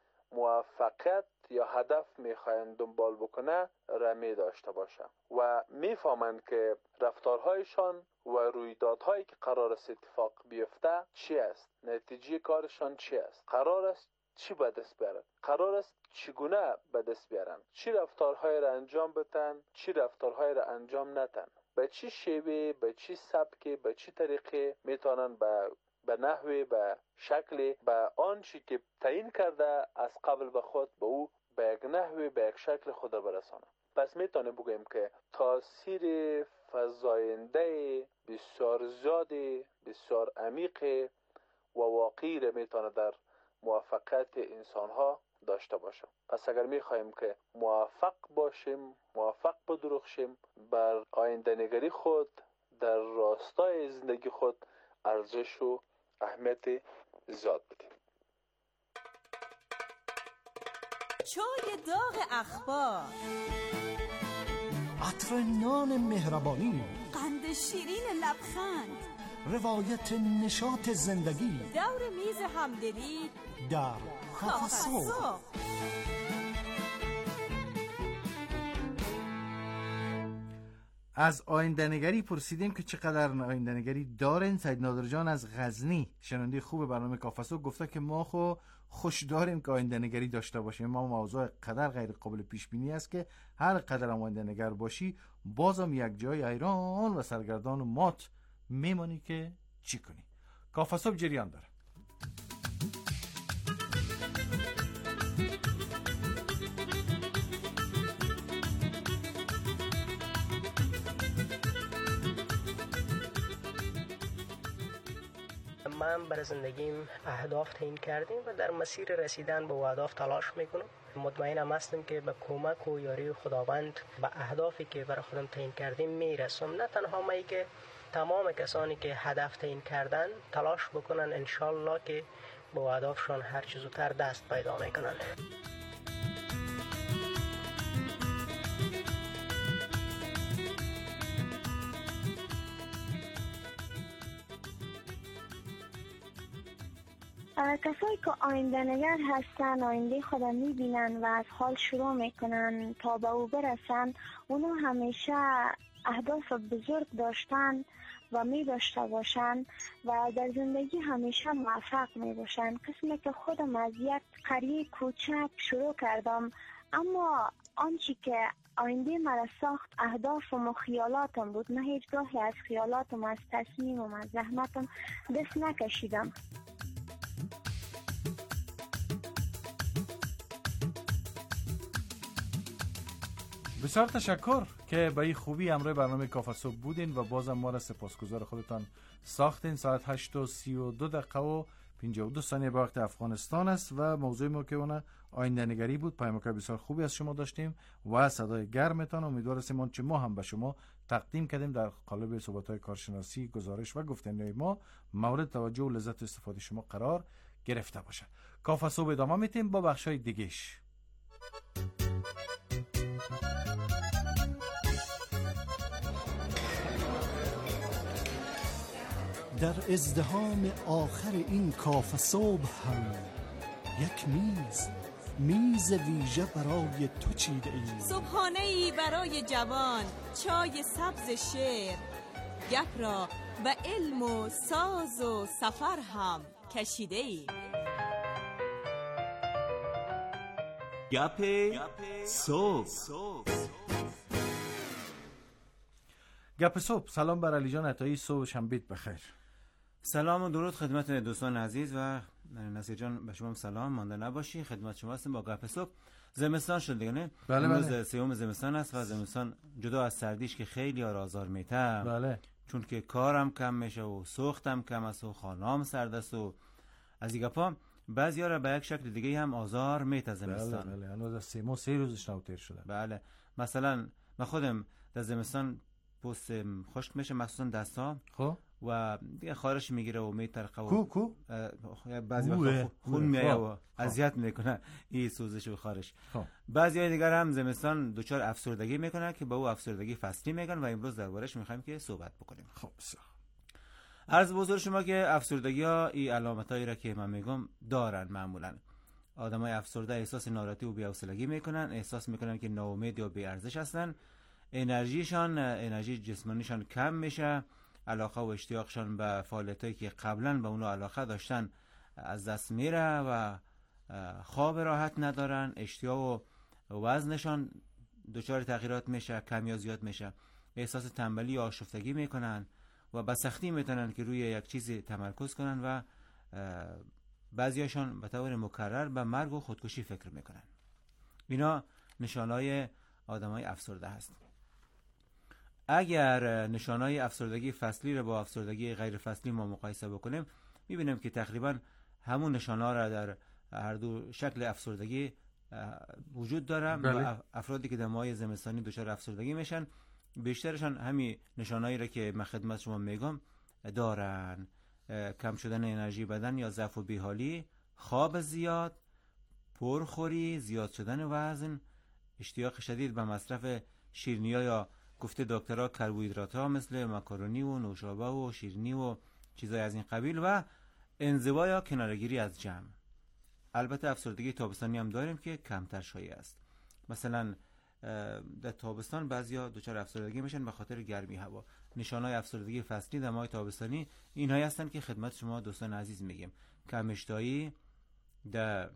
موفقیت یا هدف میخواهند دنبال بکنه را می داشته باشه و میفهمند که رفتارهایشان و رویدادهایی که قرار است اتفاق بیفته چی است، نتیجه کارشان چی است، قرار است چی به دست بیارن، قرار است چگونه به دست بیارن، چی رفتارهای را انجام بدن، چی رفتارهای را انجام ندن، به چی شیوه، به چی سبک، به چی طریقه میتونن به نحوه، به شکل، به آنچه که تعیین کرده از قبل به خود به او به یک نحوه، به یک شکل خود را برسانه. پس میتونیم بگوییم که تاثیر فزاینده بسیار زیاد، بسیار عمیق و واقعی را میتونه در موفقیت انسان ها داشته باشه. پس اگر میخواهیم که موفق باشیم، موفق بدرخشیم، بر آینده نگری خود در راستای زندگی خود ارزش و اهمیت زیاد بدیم. چای داغ اخبار، عطر نان مهربانی، قند شیرین لبخند، روایت نشاط زندگی، دور میز همدلی در کافه صبح. از آینده‌نگری پرسیدیم که چقدر آینده‌نگری دارین. سید نادر جان از غزنی، شنونده خوب برنامه کافه صبح، گفته که ما خوش داریم که آینده‌نگری داشته باشیم. ما موضوع قدر غیر قابل پیش بینی است که هر قدر هم آینده‌نگر باشی بازم یک جای حیران و سرگردان و مات میمانی که چی کنی. کافه صبح جریان داره. من برای زندگیم اهداف تعیین کردیم و در مسیر رسیدن به اهداف تلاش میکنم. مطمئنم هستم که به کمک و یاری خداوند به اهدافی که برای خودم تعیین کردیم میرسم. نه تنها من که تمام کسانی که هدف تعیین کردن تلاش بکنن، انشالله که به اهدافشان هر چه زودتر دست پیدا میکنن. کسایی که آینده نگر هستن، آینده خودم میبینن و از حال شروع میکنن تا به او برسن، اونو همیشه اهداف بزرگ داشتن و میداشته باشن و در زندگی همیشه موفق میباشن. قسمی که خودم از یک قریه کوچک شروع کردم، اما آنچه که آینده مرا ساخت اهدافم و خیالاتم بود. من هیچگاهی از خیالاتم، از تصمیمم، از زحمتم دست نکشیدم. بسیار تشکر که به این خوبی همراه برنامه کافه صبح بودین و بازم ما را سپاسگزار خودتان ساختین. ساعت 8:32 و 52 ثانیه به وقت افغانستان است و موضوع ما که اون آینده نگری بود. پیامک بسیار خوبی از شما داشتیم و صدای گرمتان. امیدوار هستیم آنچه ما هم به شما تقدیم کردیم در قالب صحبت‌های کارشناسی، گزارش و گفتنهای ما مورد توجه و لذت استفاده شما قرار گرفته باشه. کافه صبح ادامه میتیم با بخشای دیگه‌اش. در ازدحام آخر این کافه صبح هم یک میز ویژه برای تو چیده ایم. صبحانه‌ای برای جوان، چای سبز شعر، گپ را به علم و ساز و سفر هم کشیده ایم. گپ صبح. گپ صبح. سلام بر علی جان عطایی. صبح شنبه بخیر. سلام و درود خدمت دوستان عزیز و نصیر جان، به شما سلام. مانده نباشی، خدمت شما هستیم با گپ صبح. زمستان شد دیگه نه؟ امروز سوم زمستان است و زمستان جدا از سردیش که خیلی آزار میته. بله. چون که کارم کم میشه و سوختم کم است و خانه‌ام سرد است و از این گپا بعضیا را به یک شکل دیگه هم آزار میته زمستان. بله هنوز 3 روزش نوتر شده. بله. مثلا من خودم در زمستان پوست خشک میشه، مخصوصا دستا. خب و دیگه خارش میگیره و میترقه و کو بعضی وقتا خون میایه و اذیت میکنه این سوزش و خارش. بعضی دیگر هم زمستان دچار افسردگی میکنه که با او افسردگی فصلی میگن و امروز دربارش میخوایم که صحبت بکنیم. خب عرض بزرگ شما که افسردگی ها این علامتایی را که من میگم دارن. معمولا آدمای افسرده احساس ناراحتی و بی‌حوصلگی میکنن، احساس میکنن که ناامید یا بی‌ارزش هستن، انرژی جسمانیشان کم میشه، علاقه و اشتیاقشان به فعالیتایی که قبلا به اونها علاقه داشتن از دست میره و خواب راحت ندارن، اشتیاق و وزنشان دچار تغییرات میشه، کم یا زیاد میشه، احساس تنبلی یا آشفتگی میکنن و به سختی میتونن که روی یک چیزی تمرکز کنن و بعضیاشان به طور مکرر به مرگ و خودکشی فکر میکنن. اینا نشانهای آدمای افسرده هست. اگر نشانهای افسردگی فصلی را با افسردگی غیر فصلی ما مقایسه بکنیم، میبینیم که تقریبا همون نشانها را در هر دو شکل افسردگی وجود داره. و افرادی که در ماه زمستانی دچار افسردگی میشن بیشترشان همین نشانهایی را که من خدمت شما میگم دارن: کم شدن انرژی بدن یا ضعف و بیحالی، خواب زیاد، پرخوری، زیاد شدن وزن، اشتیاق شدید به مصرف شیرینی‌ها یا گفته دکترها کربوهیدرات‌ها مثل ماکارونی و نوشابه و شیرینی و چیزای از این قبیل و انزوا یا کناره‌گیری از جمع. البته افسردگی تابستانی هم داریم که کمتر شایع است. مثلا در تابستان بعضیا دچار افسردگی میشن به خاطر گرمی هوا. نشانهای افسردگی فصلی در ماه تابستانی اینهایی هستند که خدمت شما دوستان عزیز میگیم: کم اشتهایی. در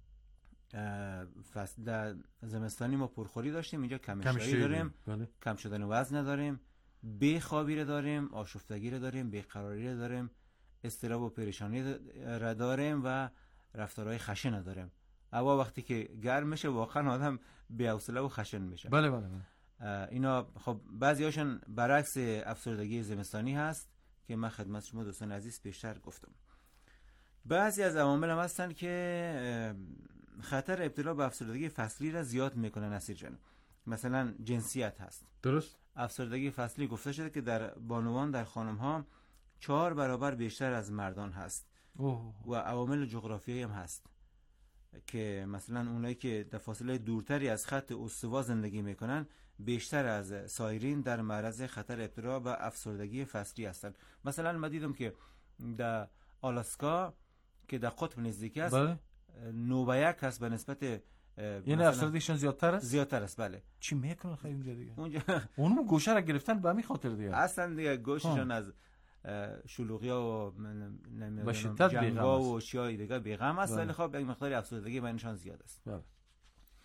زمستانی ما پرخوری داشتیم، اینجا کم اشتهایی داریم. بله. کم شدن وزن نداریم، بیخوابی رو داریم، آشفتگی رو داریم، بیقراری رو داریم، اضطراب و پریشانی رو داریم و رفتارهای خشن نداریم. هوا وقتی که گرم میشه واقعا آدم بی‌حوصله و خشن میشه. بله. اینا خب بعضیاشون برعکس افسردگی زمستانی هست که من خدمت شما دوستان عزیز پیشتر گفتم. بعضی از عوامل هم هستن که خطر ابتلا به افسردگی فصلی را زیاد میکنن. نصیر جان، مثلا جنسیت هست. درست. افسردگی فصلی گفته شده که در بانوان در خانم ها 4 برابر بیشتر از مردان هست. و عوامل جغرافیایی هم هست که مثلا اونایی که در فاصله دورتری از خط استوا زندگی میکنن بیشتر از سایرین در معرض خطر ابتلا به افسردگی فصلی هستند. مثلا من دیدم که در آلاسکا که در قطب نزدیکی است 9:1 هست به نسبت یعنی افسردگیشون زیادتر است. بله. چی میکنن خیلی اونجا دیگه؟ اونم گوشه را گرفتن به همین خاطر دیگه. اصلا دیگه گوششون از شلوغی‌ها و نمیدونم جنگ‌ها و اشیاء دیگه بی‌غم است، ولی خب یک مقدار افسردگی بینشان زیاد است. بله.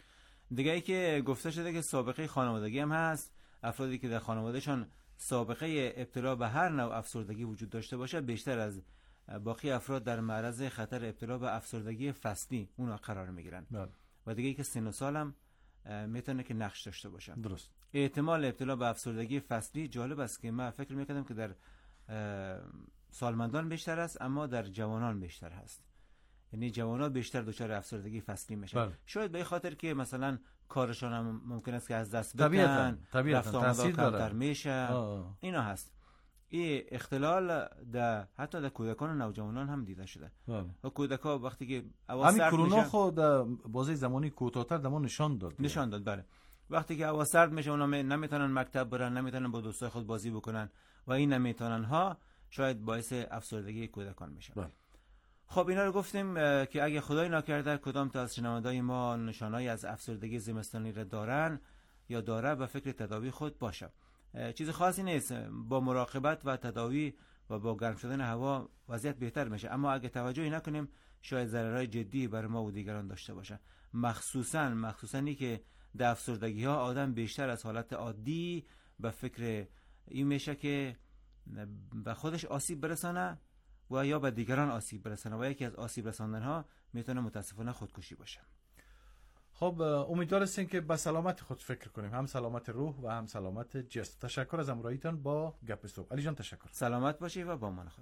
دیگه ای که گفته شده که سابقه خانوادگی هم هست. افرادی که در خانوادهشان سابقه ابتلا به هر نوع افسردگی وجود داشته باشه بیشتر از باقی افراد در معرض خطر ابتلا به افسردگی فصلی اونا قرار میگیرن. و دیگه ای که سن و سال هم میتونه که نقش داشته باشه. درست. احتمال ابتلا به افسردگی فصلی جالب است که من فکر میکردم که در سالمندان بیشتر است، اما در جوانان بیشتر هست. یعنی جوانان بیشتر دچار افسردگی فصلی میشن. شاید به خاطر که مثلا کارشان هم ممکن است که از دست بدن، رفت آمد کمتر میشه، اینا هست. این اختلال در حتی در کودکان و نوجوانان هم دیده شده. و کودکان وقتی که هوا سرد میشه، همین کرونا خود بازه زمانی کوتاه‌تر دما نشان داد. بله. وقتی که هوا سرد میشه اونا نمیتونن مکتب برن، نمیتونن با دوستای خود بازی بکنن و این نمیتونن ها شاید باعث افسردگی کودکان میشه. خب اینا رو گفتیم که اگه خدای نکرده کدام تا از شنوندگان ما نشانه‌ای از افسردگی زمستانی را دارن یا داره به فکر تداوی خود باشه. چیز خاصی نیست، با مراقبت و تداوی و با گرم شدن هوا وضعیت بهتر میشه، اما اگه توجهی نکنیم شاید ضررهای جدی بر ما و دیگران داشته باشه. مخصوصاً اینی که در افسردگی ها آدم بیشتر از حالت عادی به فکر این میشه که به خودش آسیب برسانه و یا به دیگران آسیب برسانه و یکی از آسیب رساندن ها میتونه متاسفانه خودکشی باشه. خب امیدوار هستیم که به سلامت خود فکر کنیم، هم سلامت روح و هم سلامت جسم. تشکر از همراهیتان با گپ صبح. علی جان تشکر. سلامت باشی و با امان خدا.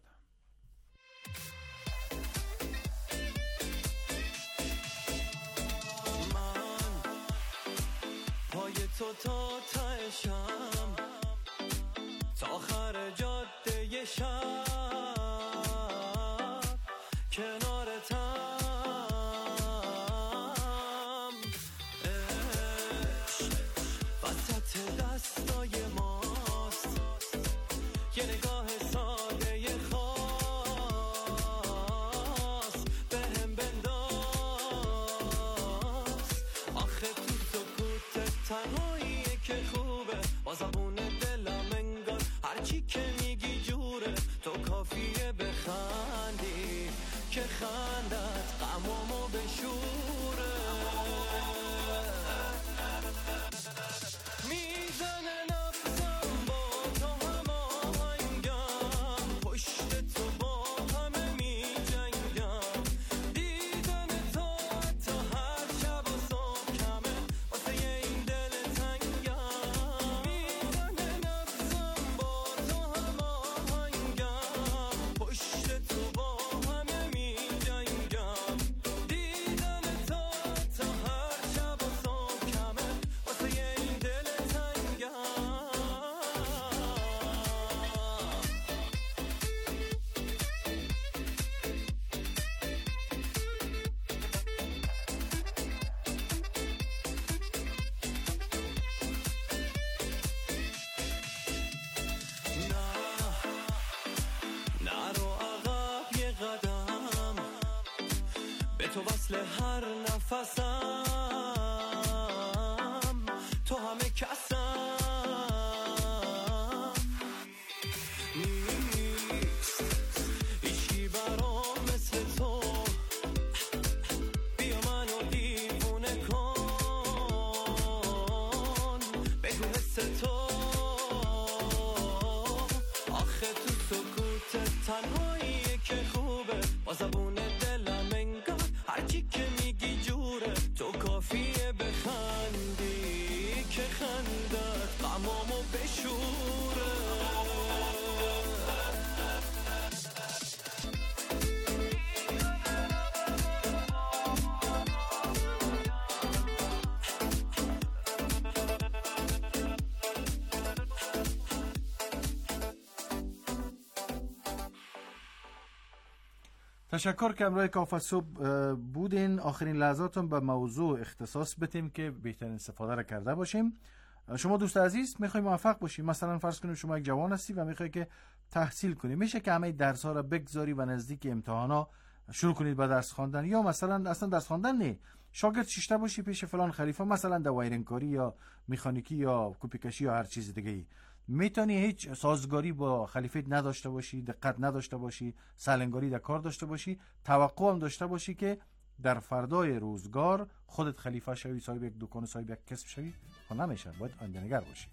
من پای تو تا تهشم، تا آخر جاده شب کنارتم، وسط دستای ماست یه نگاه ساده خاص بهم بنداز. آخه تو سکوت تنهاییه که خوبه، با زبون دلم انگار هرچی که میگی جوره. تو کافیه بخندی که خندت غمامو بشوره. میزنه نفسم با تو هماهنگم، پشت تو با همه میجنگم. دیدن تو حتی هر شب و صبح کمه، واسه این دل تنگم. میزنه نفسم با تو هماهنگم، پشت تو با همه میجنگم. دیدن تو حتی هر شب و صبح کمه، واسه این دل تنگم. نرو عقب یه قدم، به تو وصل هر نفسم. تو همه کسم نیست هیچی برام مثل تو. بیا منو دیوونه کن، بگو حس تو. آخه تو سکوت تنهاییه که خوبه، با زبون دلم انگار هرچی که میگی جوره. تو کافیه بخندی که خندت غمامو بشوره. تشکر که امروز کافه صبح بودین. آخرین لحظاتون به موضوع اختصاص بدیم که بهترین استفاده را کرده باشیم. شما دوست عزیز میخوای موفق باشی، مثلا فرض کنیم شما یک جوان هستی و میخوای که تحصیل کنی، میشه که همه درس ها را بگذاری و نزدیک امتحانا شروع کنید به درس خواندن، یا مثلا اصلا درس خواندن نه، شاگرد شیشته باشی پیش فلان خلیفه، مثلا در وایرینگ کاری یا مکانیکی یا کپی کشی یا هر چیز دیگه ای. میتونی هیچ سازگاری با خلیفه نداشته باشی، دقت نداشته باشی، سالنگاری در کار داشته باشی، توقع هم داشته باشی که در فردای روزگار خودت خلیفه شوی، صاحب یک دکان، صاحب یک کسب شوی؟ خب نمیشه، باید آینده نگر باشی.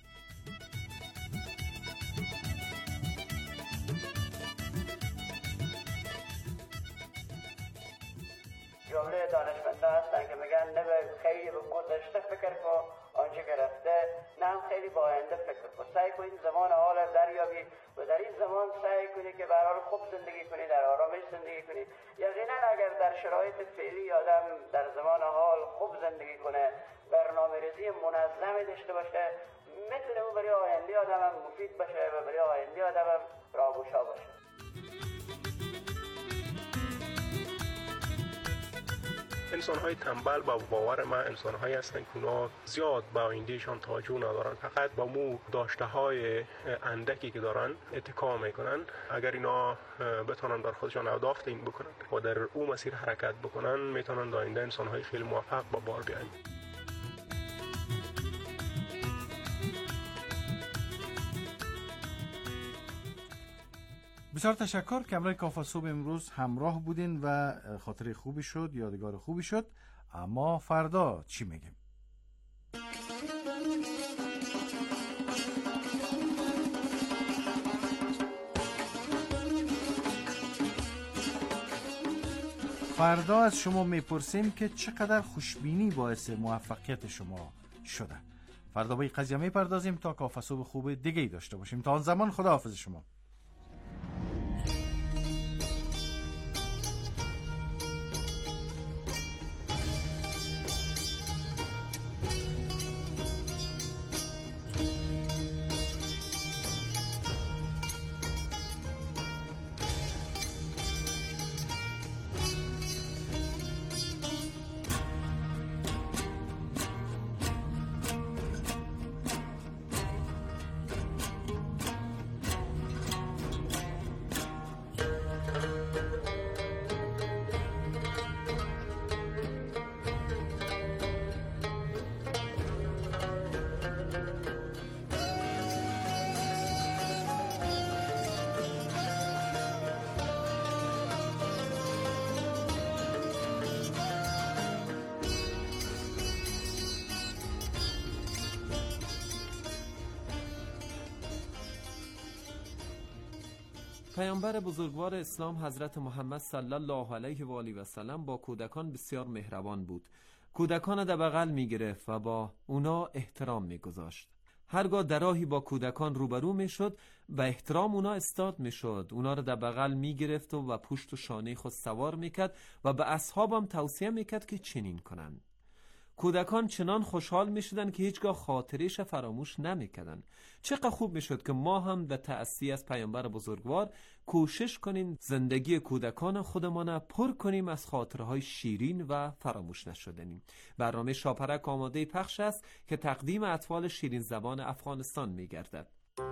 جمله دانشمندا هستن که میگن نه خیلی به گذشته فکر کن آنچه که رفته، نه هم خیلی با آینده فکر کن. سعی کن این زمان حال دریابی و در این زمان سعی کنی که به هر حال خوب زندگی کنی، در آرامش زندگی کنی. یقینا اگر در شرایط فعلی آدم در زمان حال خوب زندگی کنه، برنامه‌ریزی منظمی داشته باشه، میتونه اون برای آینده آدم هم مفید باشه و برای آینده آدم هم راهگشا باشه. انسان‌های تنبل با باور من انسان‌هایی هستند که اونا زیاد با آیندهشان توجه ندارن، فقط با مو داشته‌های اندکی که دارن اتکا میکنن. اگر اینا بتونن بر خودشان اهداف تعیین بکنن و در اون مسیر حرکت بکنن، میتونن در آینده انسان‌های خیلی موفق با بار بیان. بسیار تشکر که امروز کافه صبح امروز همراه بودین و خاطره خوبی شد، یادگار خوبی شد. اما فردا چی میگیم؟ فردا از شما میپرسیم که چقدر خوشبینی باعث موفقیت شما شده. فردا به این قضیه میپردازیم تا کافه صبح خوب دیگه ای داشته باشیم. تا آن زمان خداحافظ شما. پیامبر بزرگوار اسلام حضرت محمد صلی الله علیه و آله و سلم با کودکان بسیار مهربان بود. کودکان در بغل می گرفت و با اونا احترام می گذاشت. هرگاه در راهی با کودکان روبرو می شد به احترام اونا استاد می شد. اونا را در بغل می گرفت و پشت و شانه خود سوار می کرد و به اصحابم توصیه می کرد که چنین کنند. کودکان چنان خوشحال می شدن که هیچگاه خاطرش فراموش نمی کردن. چقدر خوب می شد که ما هم به تأسی از پیامبر بزرگوار کوشش کنیم زندگی کودکان خودمان پر کنیم از خاطرهای شیرین و فراموش نشدنی. برنامه شاپرک آماده پخش است که تقدیم اطفال شیرین زبان افغانستان می گردد.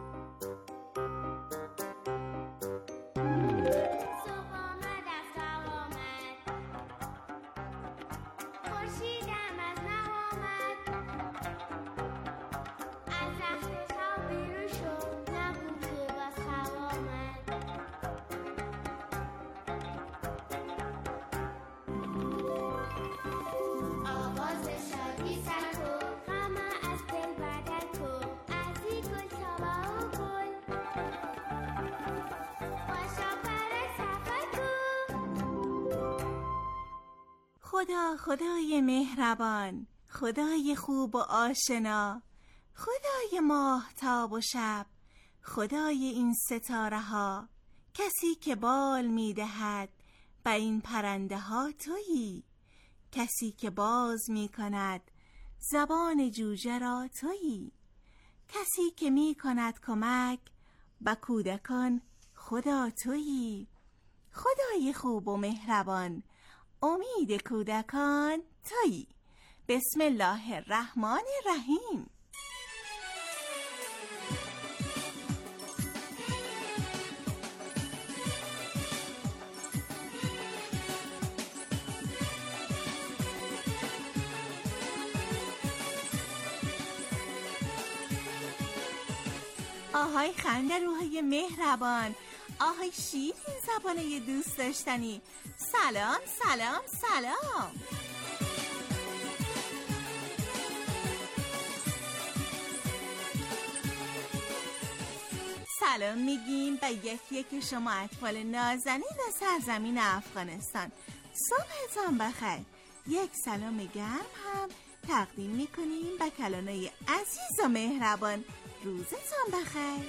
خدای مهربان، خدای خوب و آشنا، خدای ماهتاب و شب، خدای این ستاره ها، کسی که بال می دهد به این پرنده ها تویی، کسی که باز می کند زبان جوجه را تویی، کسی که می کند کمک به کودکان خدا تویی، خدای خوب و مهربان، امید کودکان تویی. بسم الله الرحمن الرحیم. آهای خنده روحای مهربان، آهای شیرین زبانه دوست داشتنی، سلام سلام سلام. سلام میگیم به یکی که شما اطفال نازنین سرزمین افغانستان. صبحتان بخیر. یک سلام گرم هم تقدیم میکنیم به کلانای عزیز و مهربان. روزتان بخیر.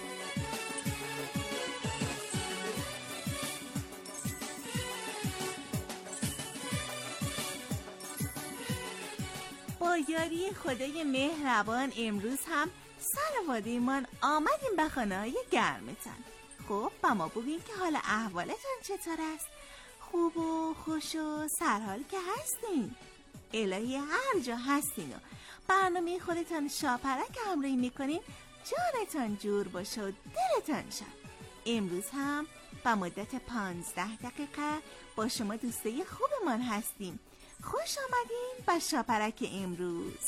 با یاری خدای مهربان امروز هم سر وادیمان آمدیم به خانه‌های گرمتان. خب با ما بگین که حال احوالتان چطور است؟ خوب و خوش و سرحال که هستین؟ الهی هر جا هستین و برنامه خودتان شاپرک همراهی میکنین، جانتان جور باشه و دلتان شاد. امروز هم با مدت 15 دقیقه با شما دوستای خوبمان هستیم. خوش آمدین به شاپرک امروز.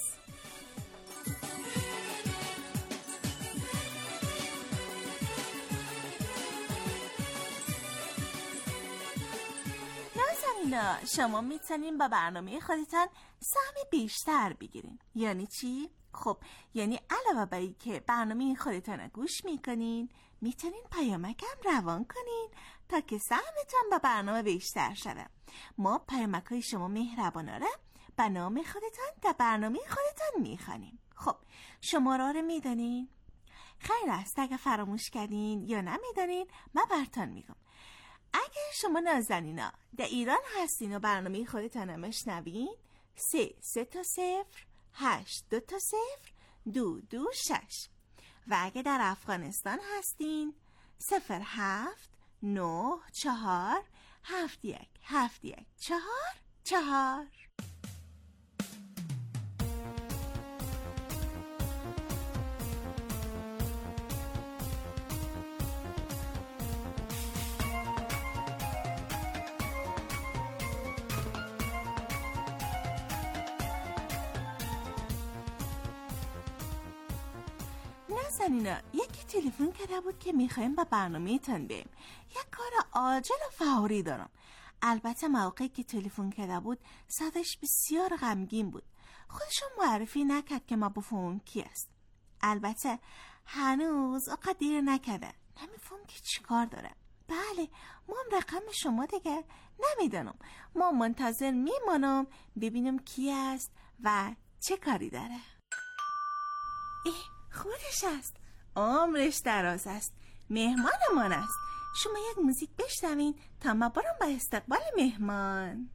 نازنینا، شما میتونین با برنامه خودتان سهم بیشتر بگیرین. یعنی چی؟ خب یعنی علاوه بر این که برنامه خودتان گوش میکنین، میتونین پیامک هم روان کنین تا که سهمتان به برنامه بیشتر شده. ما پیامک‌های شما مهربانا را به نام خودتان در برنامه خودتان میخوانیم. خب شماره رو میدانین؟ خیر است اگه فراموش کردین یا نمیدانین من براتون میگم. اگه شما نازنینا در ایران هستین و برنامه خودتان هم میشنوین، 3-3-2-0-8-2-0-2-2-6 و اگه در افغانستان هستین 0-7-9-4-7-1-7-1-4-4. نازنینا یکی تلفن کرده بود که میخوایم با برنامه تان بریم. یک کار عاجل و فوری دارم. البته موقعی که تلفن کرده بود صداش بسیار غمگین بود. خودشون معرفی نکرد که ما بفهمم کی است. البته هنوز اقدر دیر نکرده. نمیفهم که چی کار داره. بله ما هم رقم شما دیگه نمیدانم. ما منتظر میمانم ببینم کی است و چه کاری داره. خودش است. عمرش دراز است. مهمانمان است. شما یک موزیک بشنوین تا ما برم به استقبال مهمان.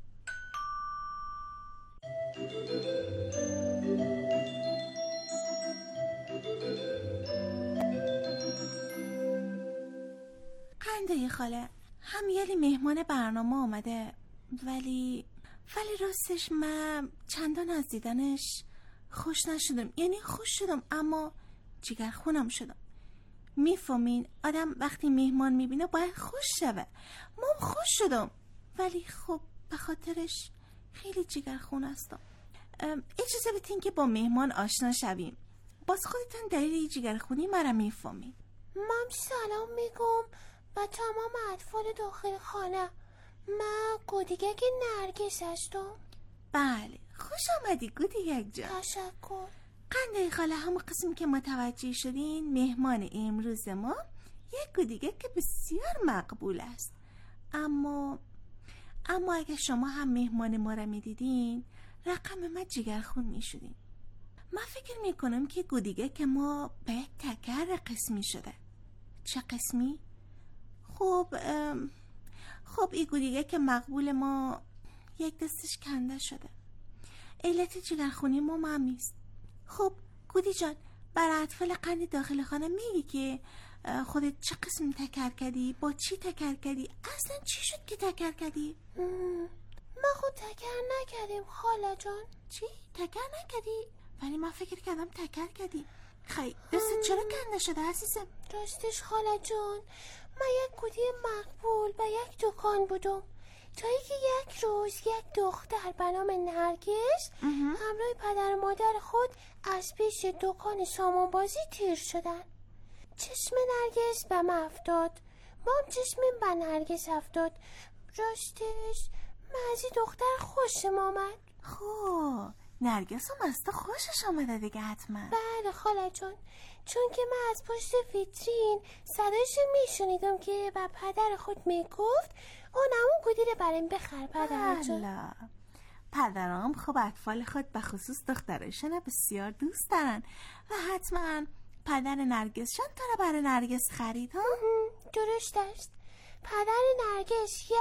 قنده خاله همیالی مهمان برنامه آمده، ولی راستش من چندان از دیدنش خوش نشدم. یعنی خوش شدم اما جگر خونم شدم. میفهمین آدم وقتی مهمان میبینه باید خوش شوه. من خوش شدم ولی خب به خاطرش خیلی جگر خون هستم. اجازه بدین که با مهمان آشنا شویم. باز خودتان دلیل جگر خونی مرا میفهمین. من سلام میگم به تمام اطفال داخل خانه. من گودیگک نرگس هستم. بله خوش آمدی گودیگک جان. تشکر. قنده خاله همون قسم که متوجه شدین مهمان امروز ما یک گودیگک که بسیار مقبول است. اما اگه شما هم مهمان ما را میدیدین رقم ما جگرخون میشدین. من فکر میکنم که گودیگک ما به یک تکر قسمی شده. چه قسمی؟ خب این گودیگک مقبول ما یک دستش کنده شده. علت جگرخونی ما ممیست. خب گودی جان برای اطفال قند داخل خانه میگی که خودت چه قسم تکر کردی؟ با چی تکر کردی؟ اصلا چی شد که تکر کردی؟ ما خود تکر نکردیم خاله جان. چی؟ تکر نکردی؟ ولی من فکر کردم تکر کردی. خیلی دستت چرا کنده شده عزیزم؟ راستش خاله جان من یک گودی مقبول به یک دکان بودم تا اینکه یک روز یک دختر به نام نرگس همراه پدر و مادر خود از پیش دکان سامانبازی تیر شدن. چشم نرگس به من افتاد. مام چشمیم به نرگس افتاد. راستش من از این دختر خوشم آمد. خب نرگس هم از تو خوشش آمده دیگه حتما. بله خاله جون، چون که من از پشت ویترین صدایش میشنیدم که به پدر خود میگفت اونمون کدیره بریم بخر پدر جون. پدرام خب اطفال خود به خصوص دخترشون بسیار دوست دارن و حتما پدر نرگسشان تا رو برای نرگس خرید ها؟ درست است. پدر نرگس یه